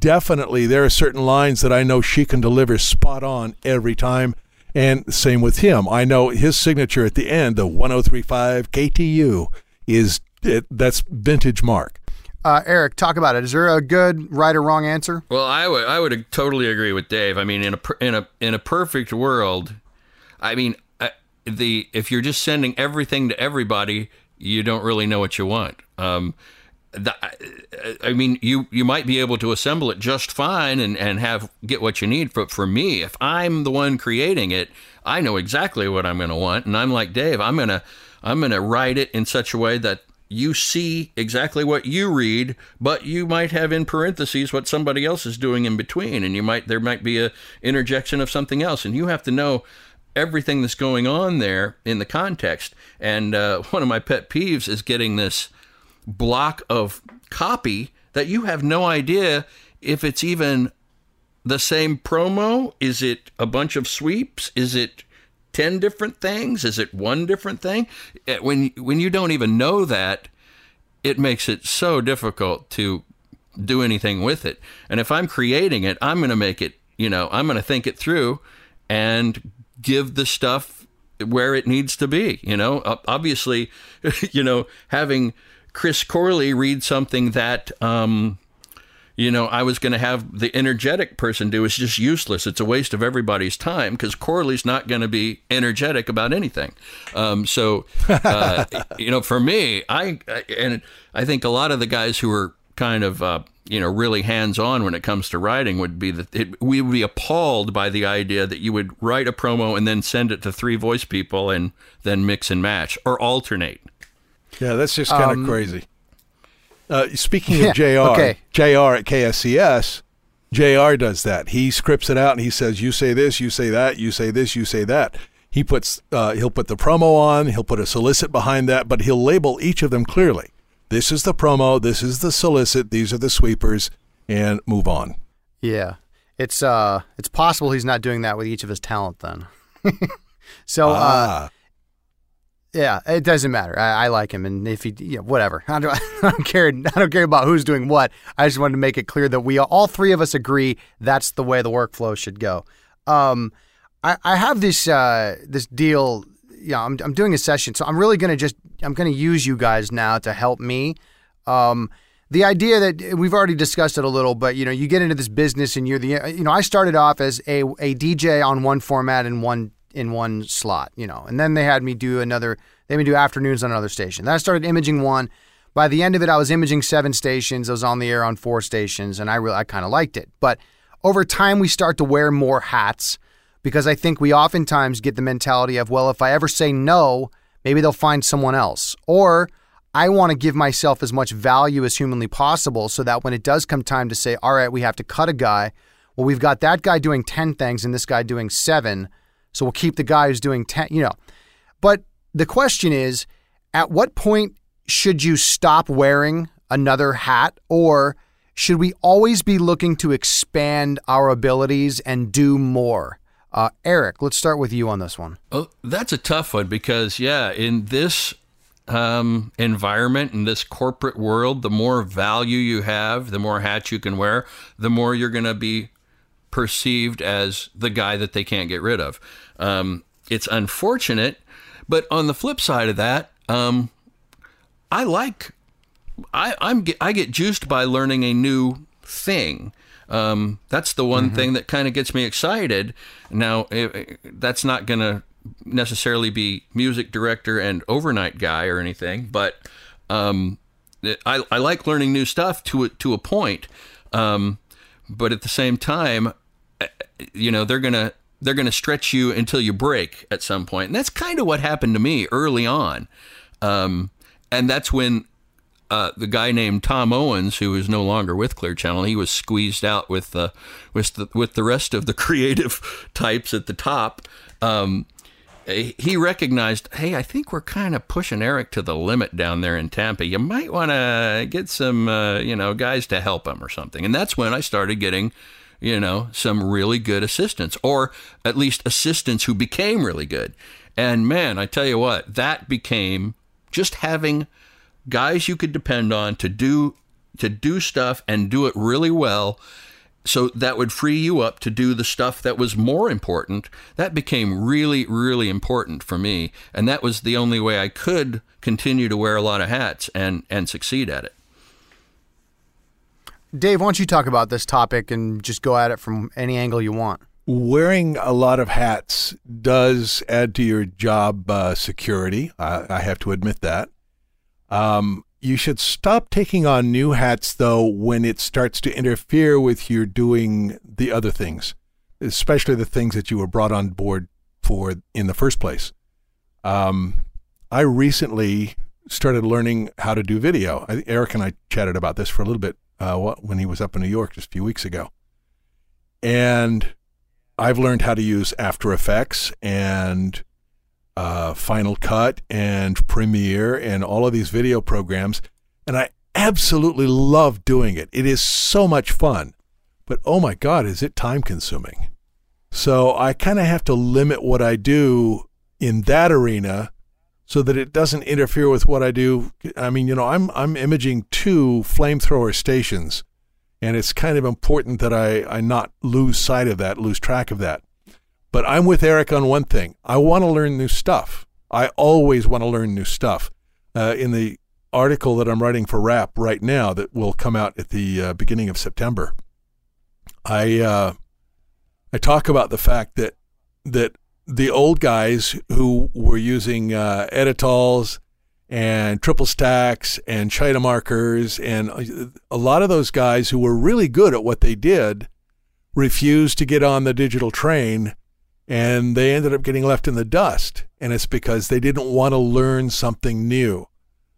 definitely there are certain lines that I know she can deliver spot on every time. And same with him. I know his signature at the end, the 1035 KTU, that's vintage Mark. Eric, talk about it. Is there a good right or wrong answer? Well, I would totally agree with Dave. I mean, in a perfect world, I mean, if you're just sending everything to everybody, you don't really know what you want. I mean, you might be able to assemble it just fine and get what you need. But for me, if I'm the one creating it, I know exactly what I'm going to want, and I'm like Dave. I'm gonna write it in such a way that you see exactly what you read, but you might have in parentheses what somebody else is doing in between, and there might be a interjection of something else, and you have to know everything that's going on there in the context. And one of my pet peeves is getting this block of copy that you have no idea if it's even the same promo. Is it a bunch of sweeps? Is it 10 different things? Is it one different thing? When you don't even know that, it makes it so difficult to do anything with it. And if I'm creating it, I'm going to make it, I'm going to think it through and give the stuff where it needs to be. Obviously, having Chris Corley read something that, I was going to have the energetic person do is just useless. It's a waste of everybody's time because Corley's not going to be energetic about anything. For me, I think a lot of the guys who are kind of, really hands-on when it comes to writing would be we would be appalled by the idea that you would write a promo and then send it to 3 voice people and then mix and match or alternate. Yeah, that's just kind of crazy. Speaking of JR, okay. JR at KSCS, JR does that. He scripts it out and he says, you say this, you say that, you say this, you say that. He'll put the promo on, he'll put a solicit behind that, but he'll label each of them clearly. This is the promo, this is the solicit, these are the sweepers, and move on. Yeah. It's possible he's not doing that with each of his talent then. Yeah, it doesn't matter. I like him, and if he, whatever. I don't care. I don't care about who's doing what. I just wanted to make it clear that we all 3 of us agree that's the way the workflow should go. I have this deal. I'm doing a session, so I'm really gonna use you guys now to help me. The idea that we've already discussed it a little, but you get into this business, and I started off as a DJ on one format and in one slot, and then they had me do afternoons on another station. Then I started imaging one. By the end of it, I was imaging 7 stations. I was on the air on 4 stations, and I kind of liked it. But over time, we start to wear more hats because I think we oftentimes get the mentality of, well, if I ever say no, maybe they'll find someone else. Or I want to give myself as much value as humanly possible so that when it does come time to say, all right, we have to cut a guy, well, we've got that guy doing 10 things and this guy doing 7, so we'll keep the guy who's doing 10, But the question is, at what point should you stop wearing another hat, or should we always be looking to expand our abilities and do more? Eric, let's start with you on this one. Oh, that's a tough one because, in this environment, in this corporate world, the more value you have, the more hats you can wear, the more you're going to be perceived as the guy that they can't get rid of. It's unfortunate, but on the flip side of that, I get juiced by learning a new thing. That's the one thing that kind of gets me excited. Now, that's not going to necessarily be music director and overnight guy or anything, but I like learning new stuff to a point. But at the same time, they're gonna stretch you until you break at some point, and that's kind of what happened to me early on. And that's when the guy named Tom Owens, who is no longer with Clear Channel, he was squeezed out with the rest of the creative types at the top. He recognized, hey, I think we're kind of pushing Eric to the limit down there in Tampa. You might want to get some, guys to help him or something. And that's when I started getting, some really good assistants, or at least assistants who became really good. And man, I tell you what, that became just having guys you could depend on to do stuff and do it really well. so that would free you up to do the stuff that was more important. That became really, really important for me. And that was the only way I could continue to wear a lot of hats and succeed at it. Dave, why don't you talk about this topic and just go at it from any angle you want? Wearing a lot of hats does add to your job security. I have to admit that. You should stop taking on new hats, though, when it starts to interfere with your doing the other things, especially the things that you were brought on board for in the first place. I recently started learning how to do video. Eric and I chatted about this for a little bit when he was up in New York just a few weeks ago. And I've learned how to use After Effects and Final Cut and Premiere and all of these video programs, and I absolutely love doing it. It is so much fun, but oh my God, is it time consuming. So I kind of have to limit what I do in that arena so that it doesn't interfere with what I do. I mean, I'm imaging 2 flamethrower stations, and it's kind of important that I not lose track of that. But I'm with Eric on one thing. I want to learn new stuff. I always want to learn new stuff. In the article that I'm writing for Wrap right now that will come out at the beginning of September, I talk about the fact that the old guys who were using editols and triple stacks and China markers, and a lot of those guys who were really good at what they did refused to get on the digital train, and they ended up getting left in the dust. And it's because they didn't want to learn something new.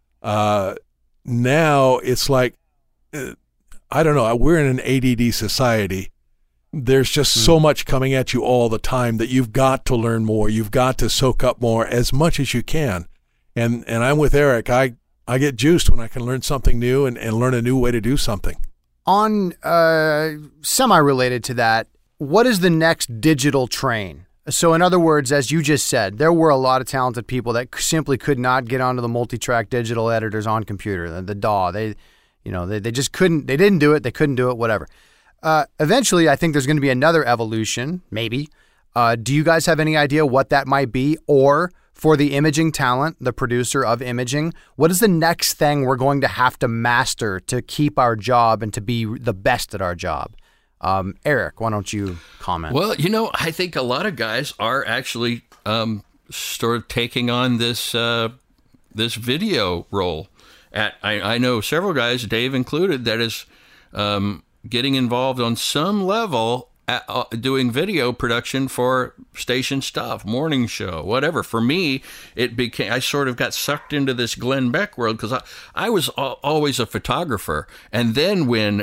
Now it's like, I don't know, we're in an ADD society. There's just so much coming at you all the time that you've got to learn more. You've got to soak up more as much as you can. And I'm with Eric. I get juiced when I can learn something new and learn a new way to do something. On semi-related to that, what is the next digital train? So in other words, as you just said, there were a lot of talented people that simply could not get onto the multi-track digital editors on computer, the DAW. They just couldn't, they didn't do it, they couldn't do it, whatever. Eventually, I think there's going to be another evolution, maybe. Do you guys have any idea what that might be? Or for the imaging talent, the producer of imaging, what is the next thing we're going to have to master to keep our job and to be the best at our job? Eric, why don't you comment? Well, I think a lot of guys are actually sort of taking on this this video role. I know several guys, Dave included, that is getting involved on some level at, doing video production for station stuff, morning show, whatever. For me, I sort of got sucked into this Glenn Beck world because I was always a photographer. And then when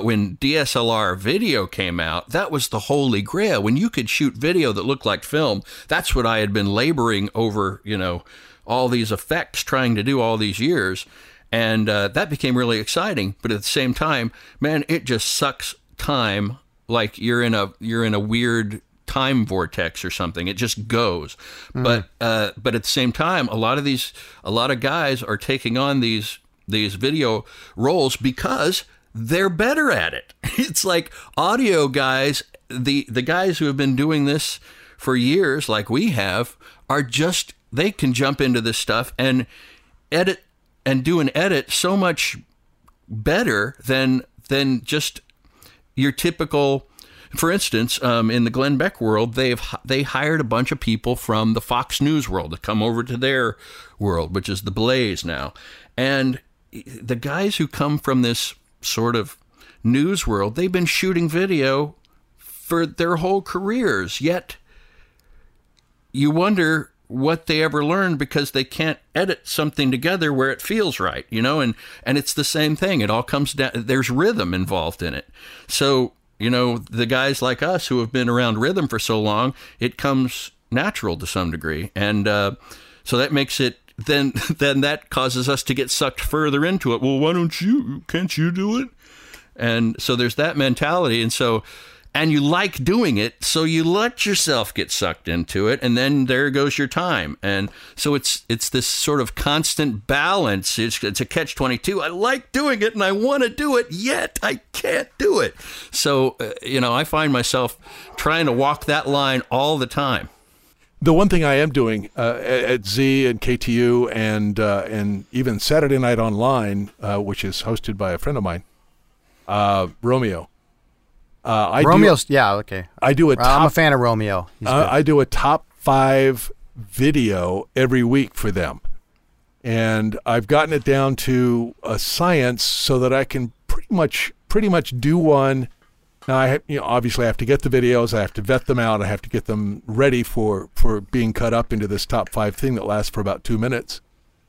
DSLR video came out, that was the holy grail. When you could shoot video that looked like film, that's what I had been laboring over, all these effects trying to do all these years. And that became really exciting. But at the same time, man, it just sucks time like you're in a weird time vortex or something. It just goes. But at the same time, a lot of guys are taking on these video roles because they're better at it. It's like audio guys, the guys who have been doing this for years, like we have, they can jump into this stuff and edit and do an edit so much better than just your typical. For instance, in the Glenn Beck world, they hired a bunch of people from the Fox News world to come over to their world, which is the Blaze now. And the guys who come from this sort of news world, they've been shooting video for their whole careers, yet you wonder what they ever learned because they can't edit something together where it feels right, and it's the same thing. It all comes down, there's rhythm involved in it. So, the guys like us who have been around rhythm for so long, it comes natural to some degree. And so that makes it, then that causes us to get sucked further into it. Well, can't you do it? And so there's that mentality. And so and you like doing it, so you let yourself get sucked into it, and then there goes your time. And so it's this sort of constant balance. It's a catch-22. I like doing it, and I want to do it, yet I can't do it. So, I find myself trying to walk that line all the time. The one thing I am doing at Z and KTU and even Saturday Night Online, which is hosted by a friend of mine, Romeo. Okay. I do a top, I'm a fan of Romeo. I do a top 5 video every week for them. And I've gotten it down to a science so that I can pretty much do one. Now, obviously I have to get the videos, I have to vet them out, I have to get them ready for being cut up into this top 5 thing that lasts for about 2 minutes.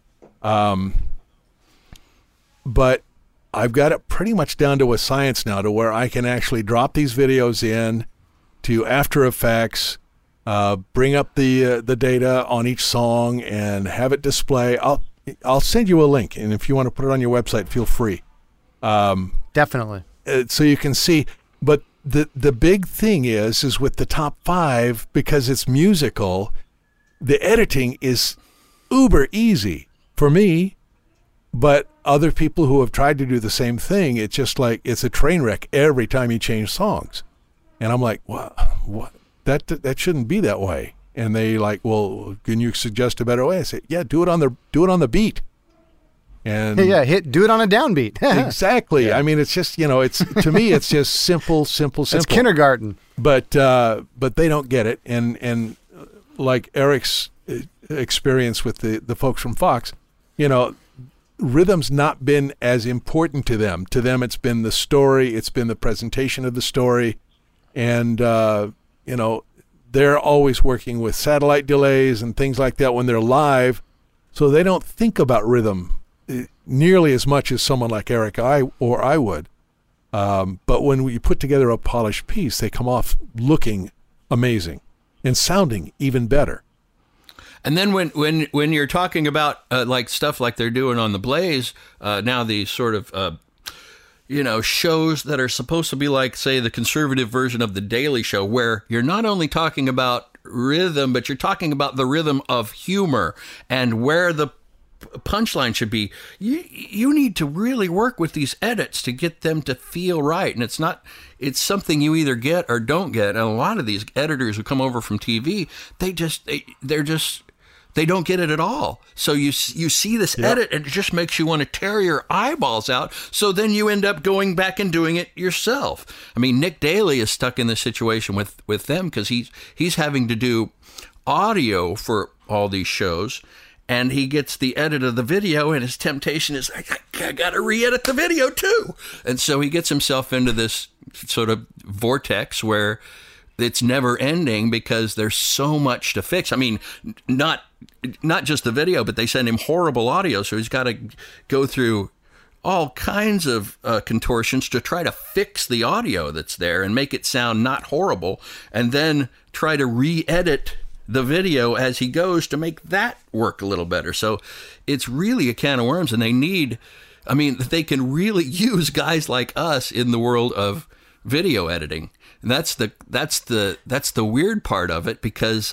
But I've got it pretty much down to a science now, to where I can actually drop these videos in to After Effects, bring up the data on each song and have it display. I'll send you a link, and if you want to put it on your website, feel free. Definitely. So you can see. But the big thing is with the top 5, because it's musical, the editing is uber easy for me. But other people who have tried to do the same thing, it's just like it's a train wreck every time you change songs. And I'm like, what? That shouldn't be that way. And they like, well, can you suggest a better way? I say, yeah, do it on the beat. And do it on a downbeat. Exactly. Yeah. I mean, it's just, it's to me, it's just simple. It's kindergarten. But they don't get it. And like Eric's experience with the folks from Fox, rhythm's not been as important to them. To them, it's been the story. It's been the presentation of the story. And, they're always working with satellite delays and things like that when they're live. So they don't think about rhythm nearly as much as someone like Eric I would. But when we put together a polished piece, they come off looking amazing and sounding even better. And then when you're talking about like stuff like they're doing on the Blaze, now these sort of shows that are supposed to be like, say, the conservative version of The Daily Show, where you're not only talking about rhythm, but you're talking about the rhythm of humor and where the punchline should be. You need to really work with these edits to get them to feel right. And it's something you either get or don't get. And a lot of these editors who come over from TV, they don't get it at all. So you see this edit, and it just makes you want to tear your eyeballs out. So then you end up going back and doing it yourself. I mean, Nick Daly is stuck in this situation with them because he's having to do audio for all these shows, and he gets the edit of the video, and his temptation is, I got to re-edit the video too. And so he gets himself into this sort of vortex where it's never ending because there's so much to fix. I mean, not just the video, but they send him horrible audio, so he's got to go through all kinds of contortions to try to fix the audio that's there and make it sound not horrible, and then try to re-edit the video as he goes to make that work a little better. So it's really a can of worms, and they can really use guys like us in the world of video editing. And that's the weird part of it, because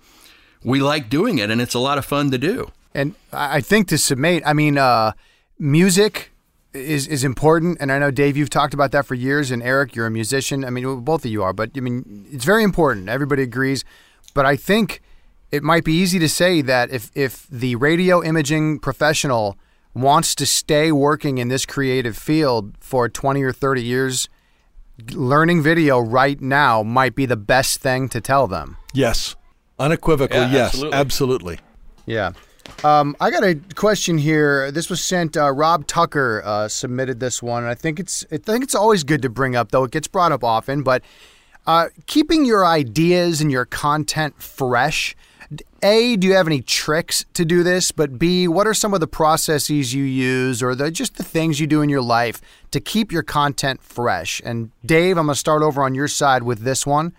we like doing it, and it's a lot of fun to do. And I think to summate, music is important. And I know, Dave, you've talked about that for years. And Eric, you're a musician. I mean, both of you are. But, it's very important. Everybody agrees. But I think it might be easy to say that if the radio imaging professional wants to stay working in this creative field for 20 or 30 years, learning video right now might be the best thing to tell them. Yes. Unequivocally, yeah, yes. Absolutely. Yeah. I got a question here. This was sent, Rob Tucker submitted this one. And I think it's always good to bring up, though it gets brought up often, but keeping your ideas and your content fresh. A, do you have any tricks to do this? But B, what are some of the processes you use, or just the things you do in your life to keep your content fresh? And Dave, I'm going to start over on your side with this one.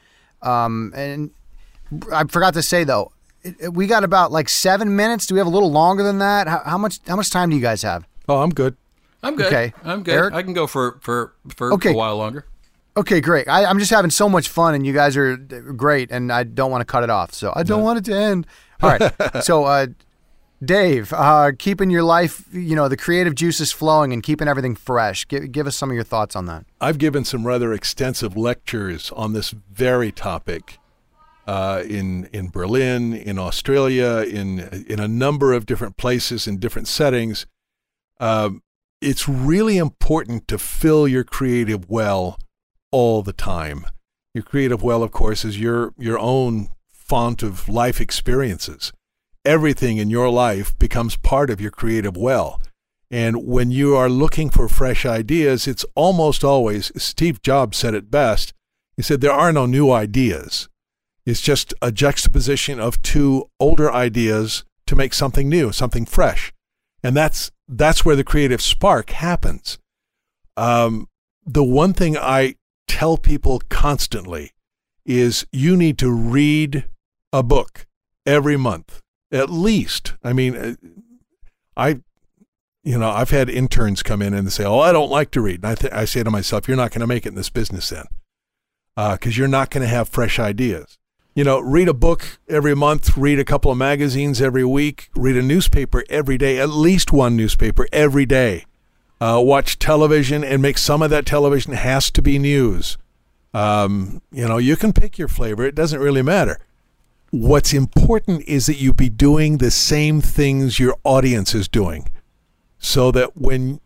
And I forgot to say, though, we got about like 7 minutes. Do we have a little longer than that? How much time do you guys have? Oh, I'm good. I'm good. Okay. I'm good. Eric? I can go for okay. a while longer. Okay, great. I'm just having so much fun, and you guys are great, and I don't want to cut it off, so I don't want it to end. All right. So, Dave, keeping your life, the creative juices flowing and keeping everything fresh. Give us some of your thoughts on that. I've given some rather extensive lectures on this very topic in Berlin, in Australia, in a number of different places, in different settings. It's really important to fill your creative well all the time. Your creative well, of course, is your own font of life experiences. Everything in your life becomes part of your creative well. And when you are looking for fresh ideas, it's almost always, Steve Jobs said it best, he said, there are no new ideas. It's just a juxtaposition of two older ideas to make something new, something fresh. And that's where the creative spark happens. The one thing I tell people constantly is you need to read a book every month, at least. I mean, I've had interns come in and say, "Oh, I don't like to read." And I say to myself, "You're not going to make it in this business then, because you're not going to have fresh ideas." Read a book every month, read a couple of magazines every week, read a newspaper every day, at least one newspaper every day. Watch television, and make some of that television has to be news. You can pick your flavor. It doesn't really matter. What's important is that you be doing the same things your audience is doing, so that when,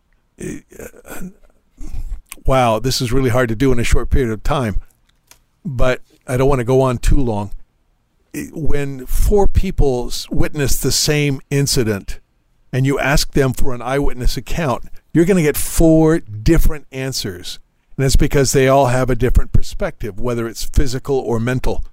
wow, this is really hard to do in a short period of time, but I don't want to go on too long. When 4 people witness the same incident and you ask them for an eyewitness account, you're going to get 4 different answers. And it's because they all have a different perspective, whether it's physical or mental.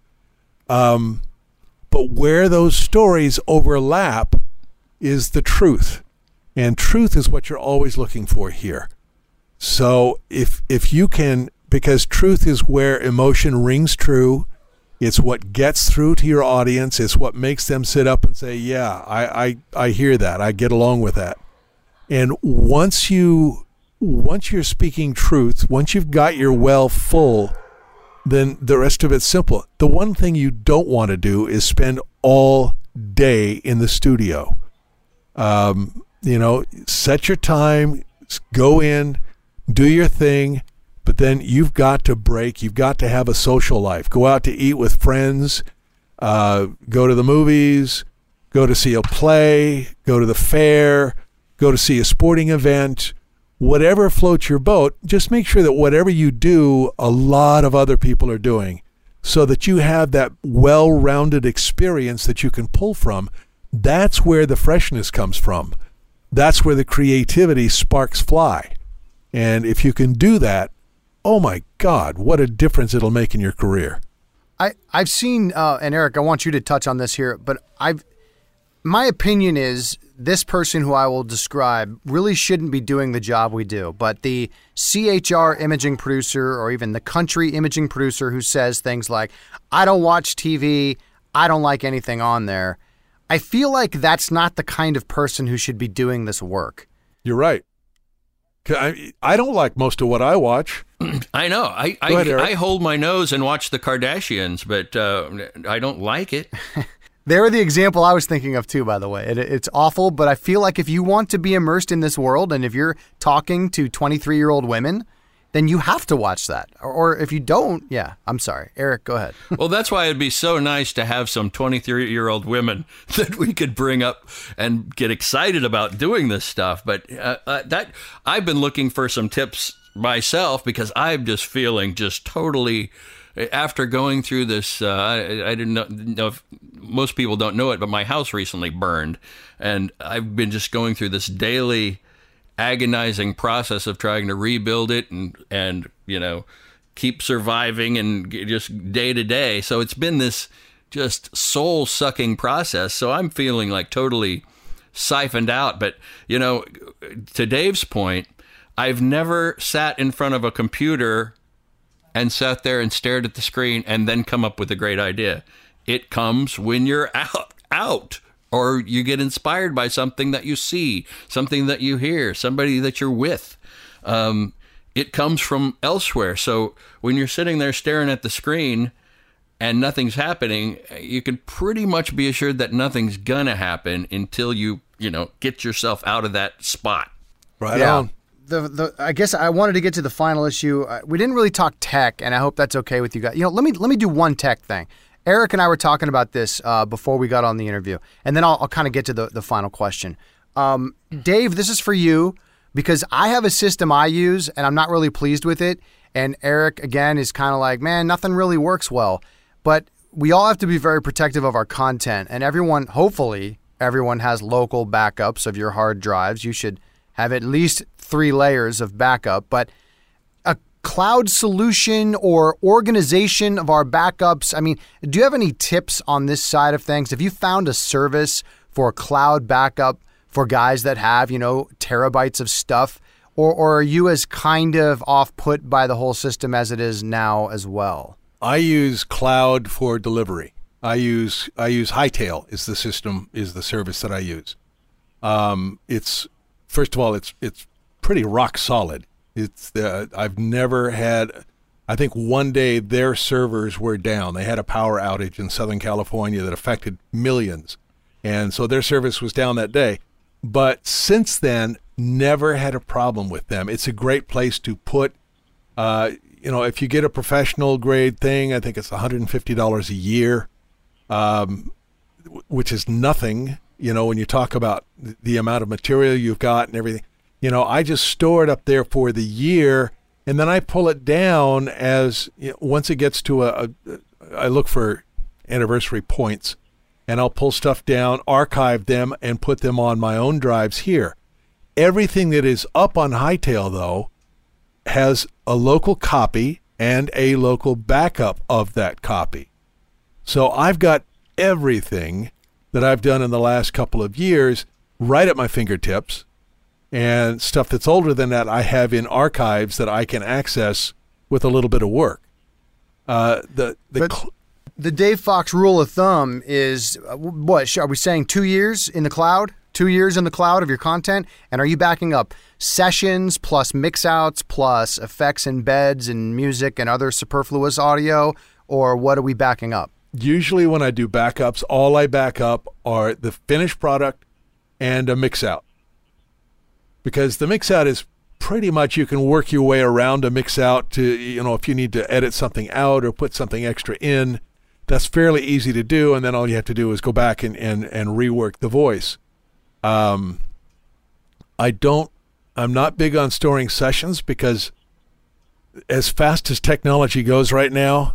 But where those stories overlap is the truth. And truth is what you're always looking for here. So if you can, because truth is where emotion rings true, it's what gets through to your audience, it's what makes them sit up and say, yeah, I hear that, I get along with that. And once you're speaking truth, once you've got your well full, then the rest of it's simple. The one thing you don't want to do is spend all day in the studio. Set your time, go in, do your thing, but then you've got to break. You've got to have a social life. Go out to eat with friends, go to the movies, go to see a play, go to the fair, go to see a sporting event, whatever floats your boat. Just make sure that whatever you do, a lot of other people are doing, so that you have that well-rounded experience that you can pull from. That's where the freshness comes from. That's where the creativity sparks fly. And if you can do that, oh my God, what a difference it'll make in your career. I've seen, and Eric, I want you to touch on this here, but my opinion is this person who I will describe really shouldn't be doing the job we do, but the CHR imaging producer, or even the country imaging producer who says things like, I don't watch TV, I don't like anything on there. I feel like that's not the kind of person who should be doing this work. You're right. I don't like most of what I watch. I know. I hold my nose and watch the Kardashians, but I don't like it. They're the example I was thinking of too, by the way. It's awful, but I feel like if you want to be immersed in this world, and if you're talking to 23-year-old women, then you have to watch that. Or if you don't, yeah, I'm sorry. Eric, go ahead. Well, that's why it'd be so nice to have some 23-year-old women that we could bring up and get excited about doing this stuff. But that I've been looking for some tips myself, because I'm just feeling just totally, after going through this, I didn't know if most people don't know it, but my house recently burned. And I've been just going through this daily agonizing process of trying to rebuild it and keep surviving, and just day to day. So it's been this just soul sucking process. So I'm feeling like totally siphoned out. But to Dave's point, I've never sat in front of a computer and sat there and stared at the screen and then come up with a great idea. It comes when you're out. Or you get inspired by something that you see, something that you hear, somebody that you're with. it comes from elsewhere. So when you're sitting there staring at the screen and nothing's happening, you can pretty much be assured that nothing's gonna happen until you get yourself out of that spot. Right on. I guess I wanted to get to the final issue. We didn't really talk tech, and I hope that's okay with you guys. Let me do one tech thing. Eric and I were talking about this before we got on the interview, and then I'll kind of get to the final question. Dave, this is for you because I have a system I use, and I'm not really pleased with it. And Eric, again, is kind of like, man, nothing really works well. But we all have to be very protective of our content, and hopefully everyone has local backups of your hard drives. You should have at least 3 layers of backup, but a cloud solution or organization of our backups. I mean, do you have any tips on this side of things? Have you found a service for cloud backup for guys that have, terabytes of stuff, or are you as kind of off-put by the whole system as it is now as well? I use cloud for delivery. I use Hightail is the service that I use. It's first of all, it's pretty rock solid. I've never had. I think one day their servers were down. They had a power outage in Southern California that affected millions, and so their service was down that day. But since then, never had a problem with them. It's a great place to put. If you get a professional grade thing, I think it's $150 a year, which is nothing. When you talk about the amount of material you've got and everything, I just store it up there for the year, and then I pull it down as once it gets to I look for anniversary points, and I'll pull stuff down, archive them, and put them on my own drives here. Everything that is up on Hightail, though, has a local copy and a local backup of that copy. So I've got everything that I've done in the last couple of years right at my fingertips, and stuff that's older than that I have in archives that I can access with a little bit of work. The Dave Fox rule of thumb is, what, are we saying 2 years in the cloud? 2 years in the cloud of your content? And are you backing up sessions plus mix-outs plus effects and beds and music and other superfluous audio? Or what are we backing up? Usually when I do backups, all I back up are the finished product and a mix-out. Because the mix-out is pretty much, you can work your way around a mix-out to, if you need to edit something out or put something extra in, that's fairly easy to do. And then all you have to do is go back and rework the voice. I'm not big on storing sessions because as fast as technology goes right now,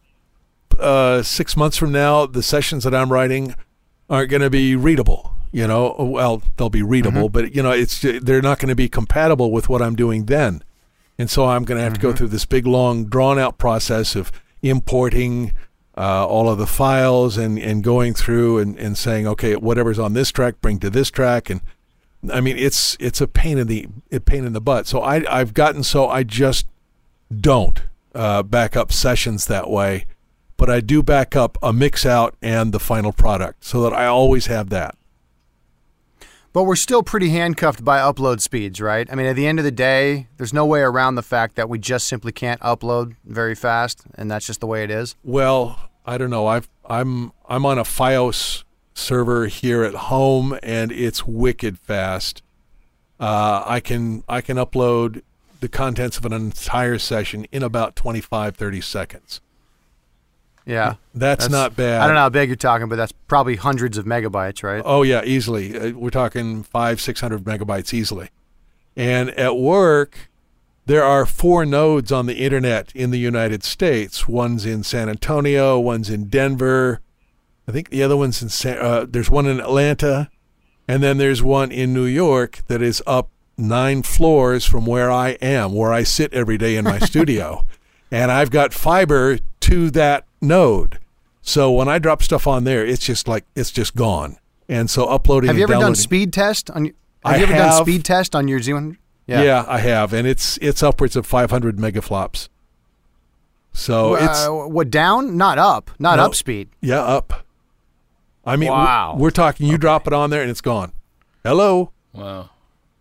6 months from now, the sessions that I'm writing aren't going to be readable. Well, they'll be readable, but they're not going to be compatible with what I'm doing then. And so I'm going to have to go through this big, long, drawn-out process of importing all of the files and going through and saying, okay, whatever's on this track, bring to this track. And I mean, it's a pain in the butt. So I've gotten so I just don't back up sessions that way, but I do back up a mix out and the final product so that I always have that. But we're still pretty handcuffed by upload speeds, right? I mean, at the end of the day, there's no way around the fact that we just simply can't upload very fast, and that's just the way it is. Well, I don't know. I'm on a FiOS server here at home, and it's wicked fast. I can upload the contents of an entire session in about 25-30 seconds. Yeah. That's not bad. I don't know how big you're talking, but that's probably hundreds of megabytes, right? Oh, yeah, easily. We're talking 500-600 megabytes easily. And at work, there are 4 nodes on the internet in the United States. One's in San Antonio, one's in Denver. I think the other one's in there's one in Atlanta, and then there's one in New York that is up 9 floors from where I am, where I sit every day in my studio. And I've got fiber to that node. So when I drop stuff on there, it's just gone. And so uploading. Have you and ever downloading, done speed test on? Have you ever done speed test on your Z100? Yeah, I have, and it's upwards of 500 megaflops. So it's what, down, not up, not up speed. Yeah, up. I mean, wow. we're talking. You drop it on there and it's gone. Hello. Wow.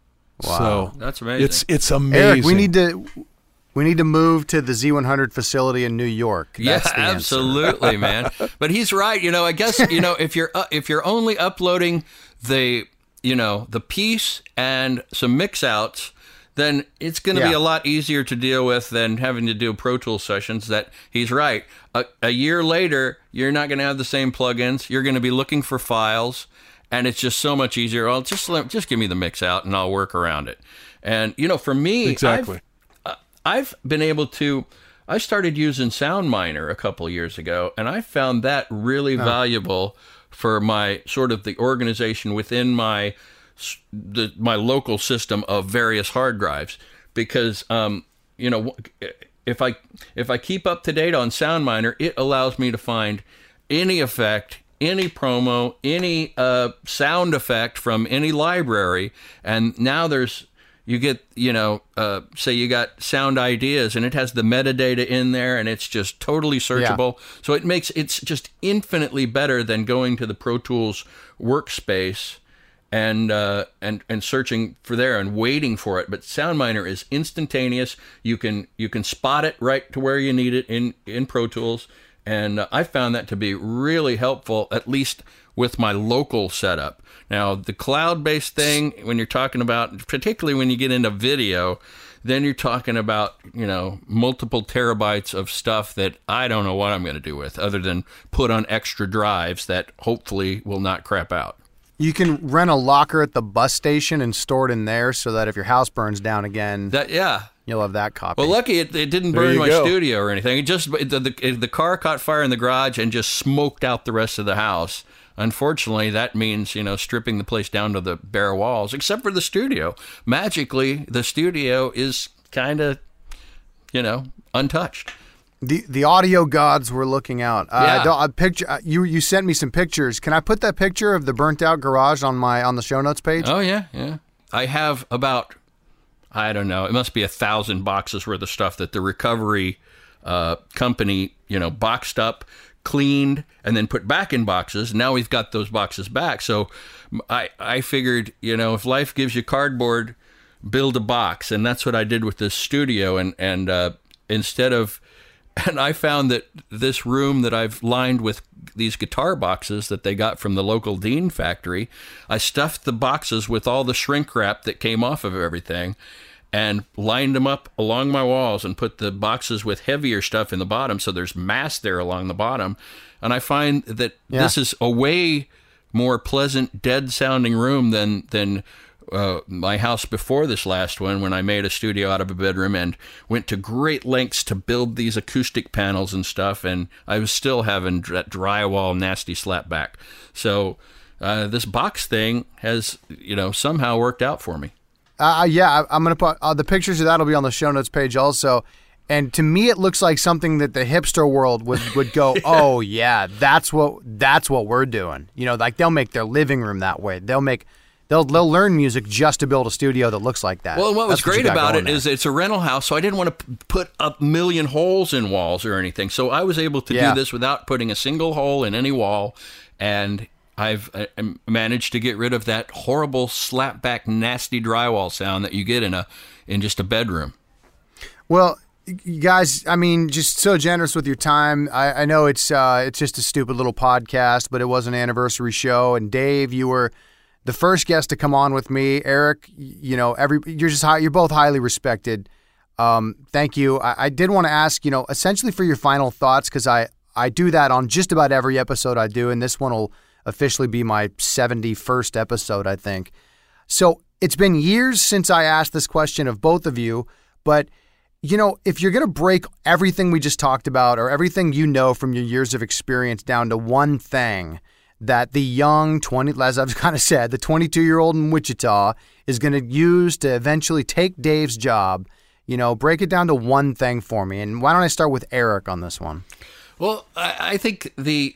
Wow. So That's amazing. It's amazing. Eric, we need to move to the Z100 facility in New York. That's the answer. Absolutely, man. But he's right. I guess if you're only uploading the piece and some mix outs, then it's going to be a lot easier to deal with than having to do Pro Tools sessions. That he's right. A year later, you're not going to have the same plugins. You're going to be looking for files, and it's just so much easier. Well, just give me the mix out, and I'll work around it. And for me, Exactly. I've been able to. I started using SoundMiner a couple years ago, and I found that really valuable for my sort of the organization within my local system of various hard drives, because if I keep up to date on SoundMiner, it allows me to find any effect, any promo, any sound effect from any library. And now you get say you got Sound Ideas, and it has the metadata in there, and it's just totally searchable. So it's just infinitely better than going to the Pro Tools workspace and searching for there and waiting for it. But SoundMiner is instantaneous. You can spot it right to where you need it in Pro Tools, and I found that to be really helpful, at least with my local setup. Now, the cloud-based thing, when you're talking about, particularly when you get into video, then you're talking about, multiple terabytes of stuff that I don't know what I'm going to do with, other than put on extra drives that hopefully will not crap out. You can rent a locker at the bus station and store it in there, so that if your house burns down again, you'll have that copy. Well, lucky it didn't burn my studio or anything. It just the car caught fire in the garage and just smoked out the rest of the house. Unfortunately, that means stripping the place down to the bare walls, except for the studio. Magically, the studio is kind of untouched. The audio gods were looking out. You sent me some pictures. Can I put that picture of the burnt out garage on the show notes page? Oh yeah. I have about, I don't know, it must be 1,000 boxes worth of stuff that the recovery company boxed up, cleaned, and then put back in boxes. Now we've got those boxes back. So I figured, if life gives you cardboard, build a box, and that's what I did with this studio. And instead of And I found that this room that I've lined with these guitar boxes that they got from the local Dean factory, I stuffed the boxes with all the shrink wrap that came off of everything and lined them up along my walls and put the boxes with heavier stuff in the bottom so there's mass there along the bottom. And I find that this is a way more pleasant, dead-sounding room than my house before this last one, when I made a studio out of a bedroom and went to great lengths to build these acoustic panels and stuff, and I was still having that drywall nasty slapback. So this box thing has, somehow worked out for me. I'm going to put the pictures of that will be on the show notes page also. And to me, it looks like something that the hipster world would go, oh yeah, that's what we're doing. Like they'll make their living room that way. They'll learn music just to build a studio that looks like that. Well, what was great about it is it's a rental house, so I didn't want to put a million holes in walls or anything. So I was able to do this without putting a single hole in any wall, and I've managed to get rid of that horrible slapback, nasty drywall sound that you get in just a bedroom. Well, you guys, just so generous with your time. I know it's just a stupid little podcast, but it was an anniversary show, and Dave, you were the first guest to come on with me. Eric, you're both highly respected. Thank you. I did want to ask, essentially for your final thoughts, because I do that on just about every episode I do, and this one will officially be my 71st episode, I think. So it's been years since I asked this question of both of you, but if you're going to break everything we just talked about or everything from your years of experience down to one thing that the young as I've kind of said, the 22-year-old in Wichita is going to use to eventually take Dave's job, break it down to one thing for me. And why don't I start with Eric on this one? Well, I think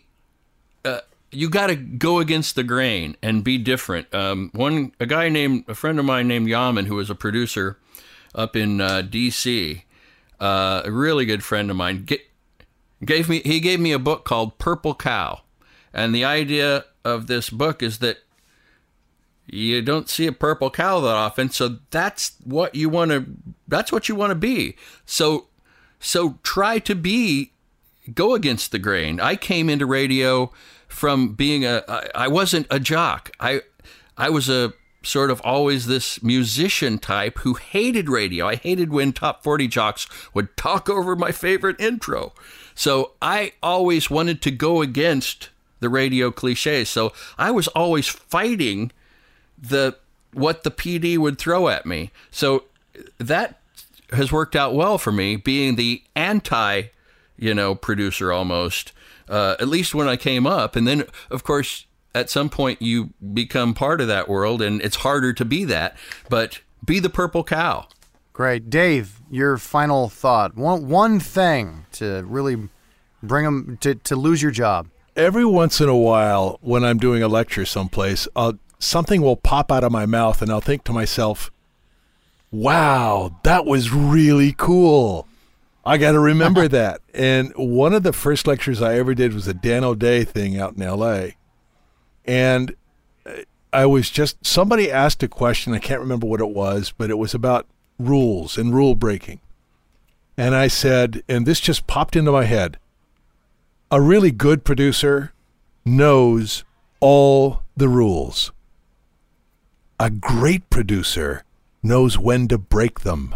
you got to go against the grain and be different. A friend of mine named Yaman, who was a producer up in D.C., a really good friend of mine, gave me a book called Purple Cow. And the idea of this book is that you don't see a purple cow that often. So that's what you want to be. So try to go against the grain. I came into radio from being I wasn't a jock. I was a sort of always this musician type who hated radio. I hated when Top 40 jocks would talk over my favorite intro. So I always wanted to go against the radio cliches. So I was always fighting what the PD would throw at me. So that has worked out well for me, being the anti, producer almost, at least when I came up. And then, of course, at some point you become part of that world, and it's harder to be that, but be the purple cow. Great. Dave, your final thought. One thing to really bring them to lose your job. Every once in a while, when I'm doing a lecture someplace, something will pop out of my mouth, and I'll think to myself, wow, that was really cool. I got to remember that. And one of the first lectures I ever did was a Dan O'Day thing out in L.A., and somebody asked a question, I can't remember what it was, but it was about rules and rule breaking. And I said, and this just popped into my head, a really good producer knows all the rules. A great producer knows when to break them.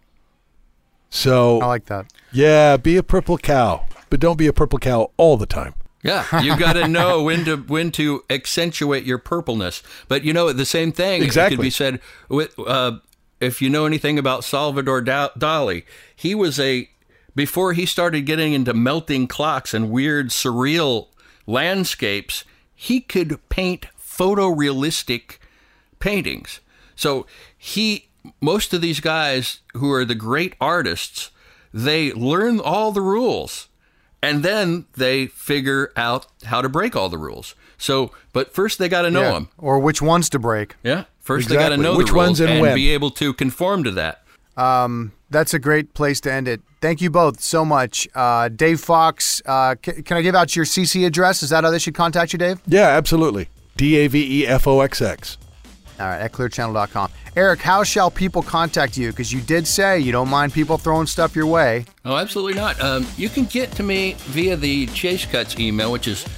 So I like that. Yeah, be a purple cow, but don't be a purple cow all the time. Yeah, you got to know when to accentuate your purpleness. But the same thing exactly could be said with if you know anything about Salvador Dali. He was before he started getting into melting clocks and weird surreal landscapes, he could paint photorealistic paintings. So most of these guys who are the great artists, they learn all the rules. And then they figure out how to break all the rules. So, but first they got to know them. Or which ones to break. Yeah. First exactly. They got to know which the rules ones and when. be able to conform to that. That's a great place to end it. Thank you both so much. Dave Fox, can I give out your CC address? Is that how they should contact you, Dave? Yeah, absolutely. DAVEFOXX. All right, at clearchannel.com. Eric, how shall people contact you? Because you did say you don't mind people throwing stuff your way. Oh, absolutely not. You can get to me via the Chase Cuts email, which is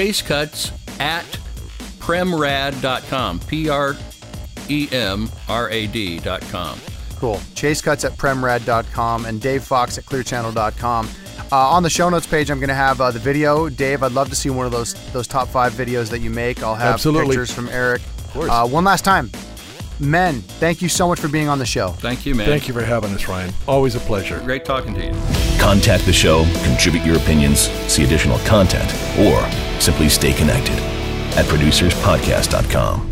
chasecuts@premrad.com. PREMRAD.com. Cool. chasecuts@premrad.com and Dave Fox at clearchannel.com. On the show notes page, I'm going to have the video. Dave, I'd love to see one of those top 5 videos that you make. I'll have pictures from Eric. Of course. One last time. Men, thank you so much for being on the show. Thank you, man. Thank you for having us, Ryan. Always a pleasure. Great talking to you. Contact the show, contribute your opinions, see additional content, or simply stay connected at producerspodcast.com.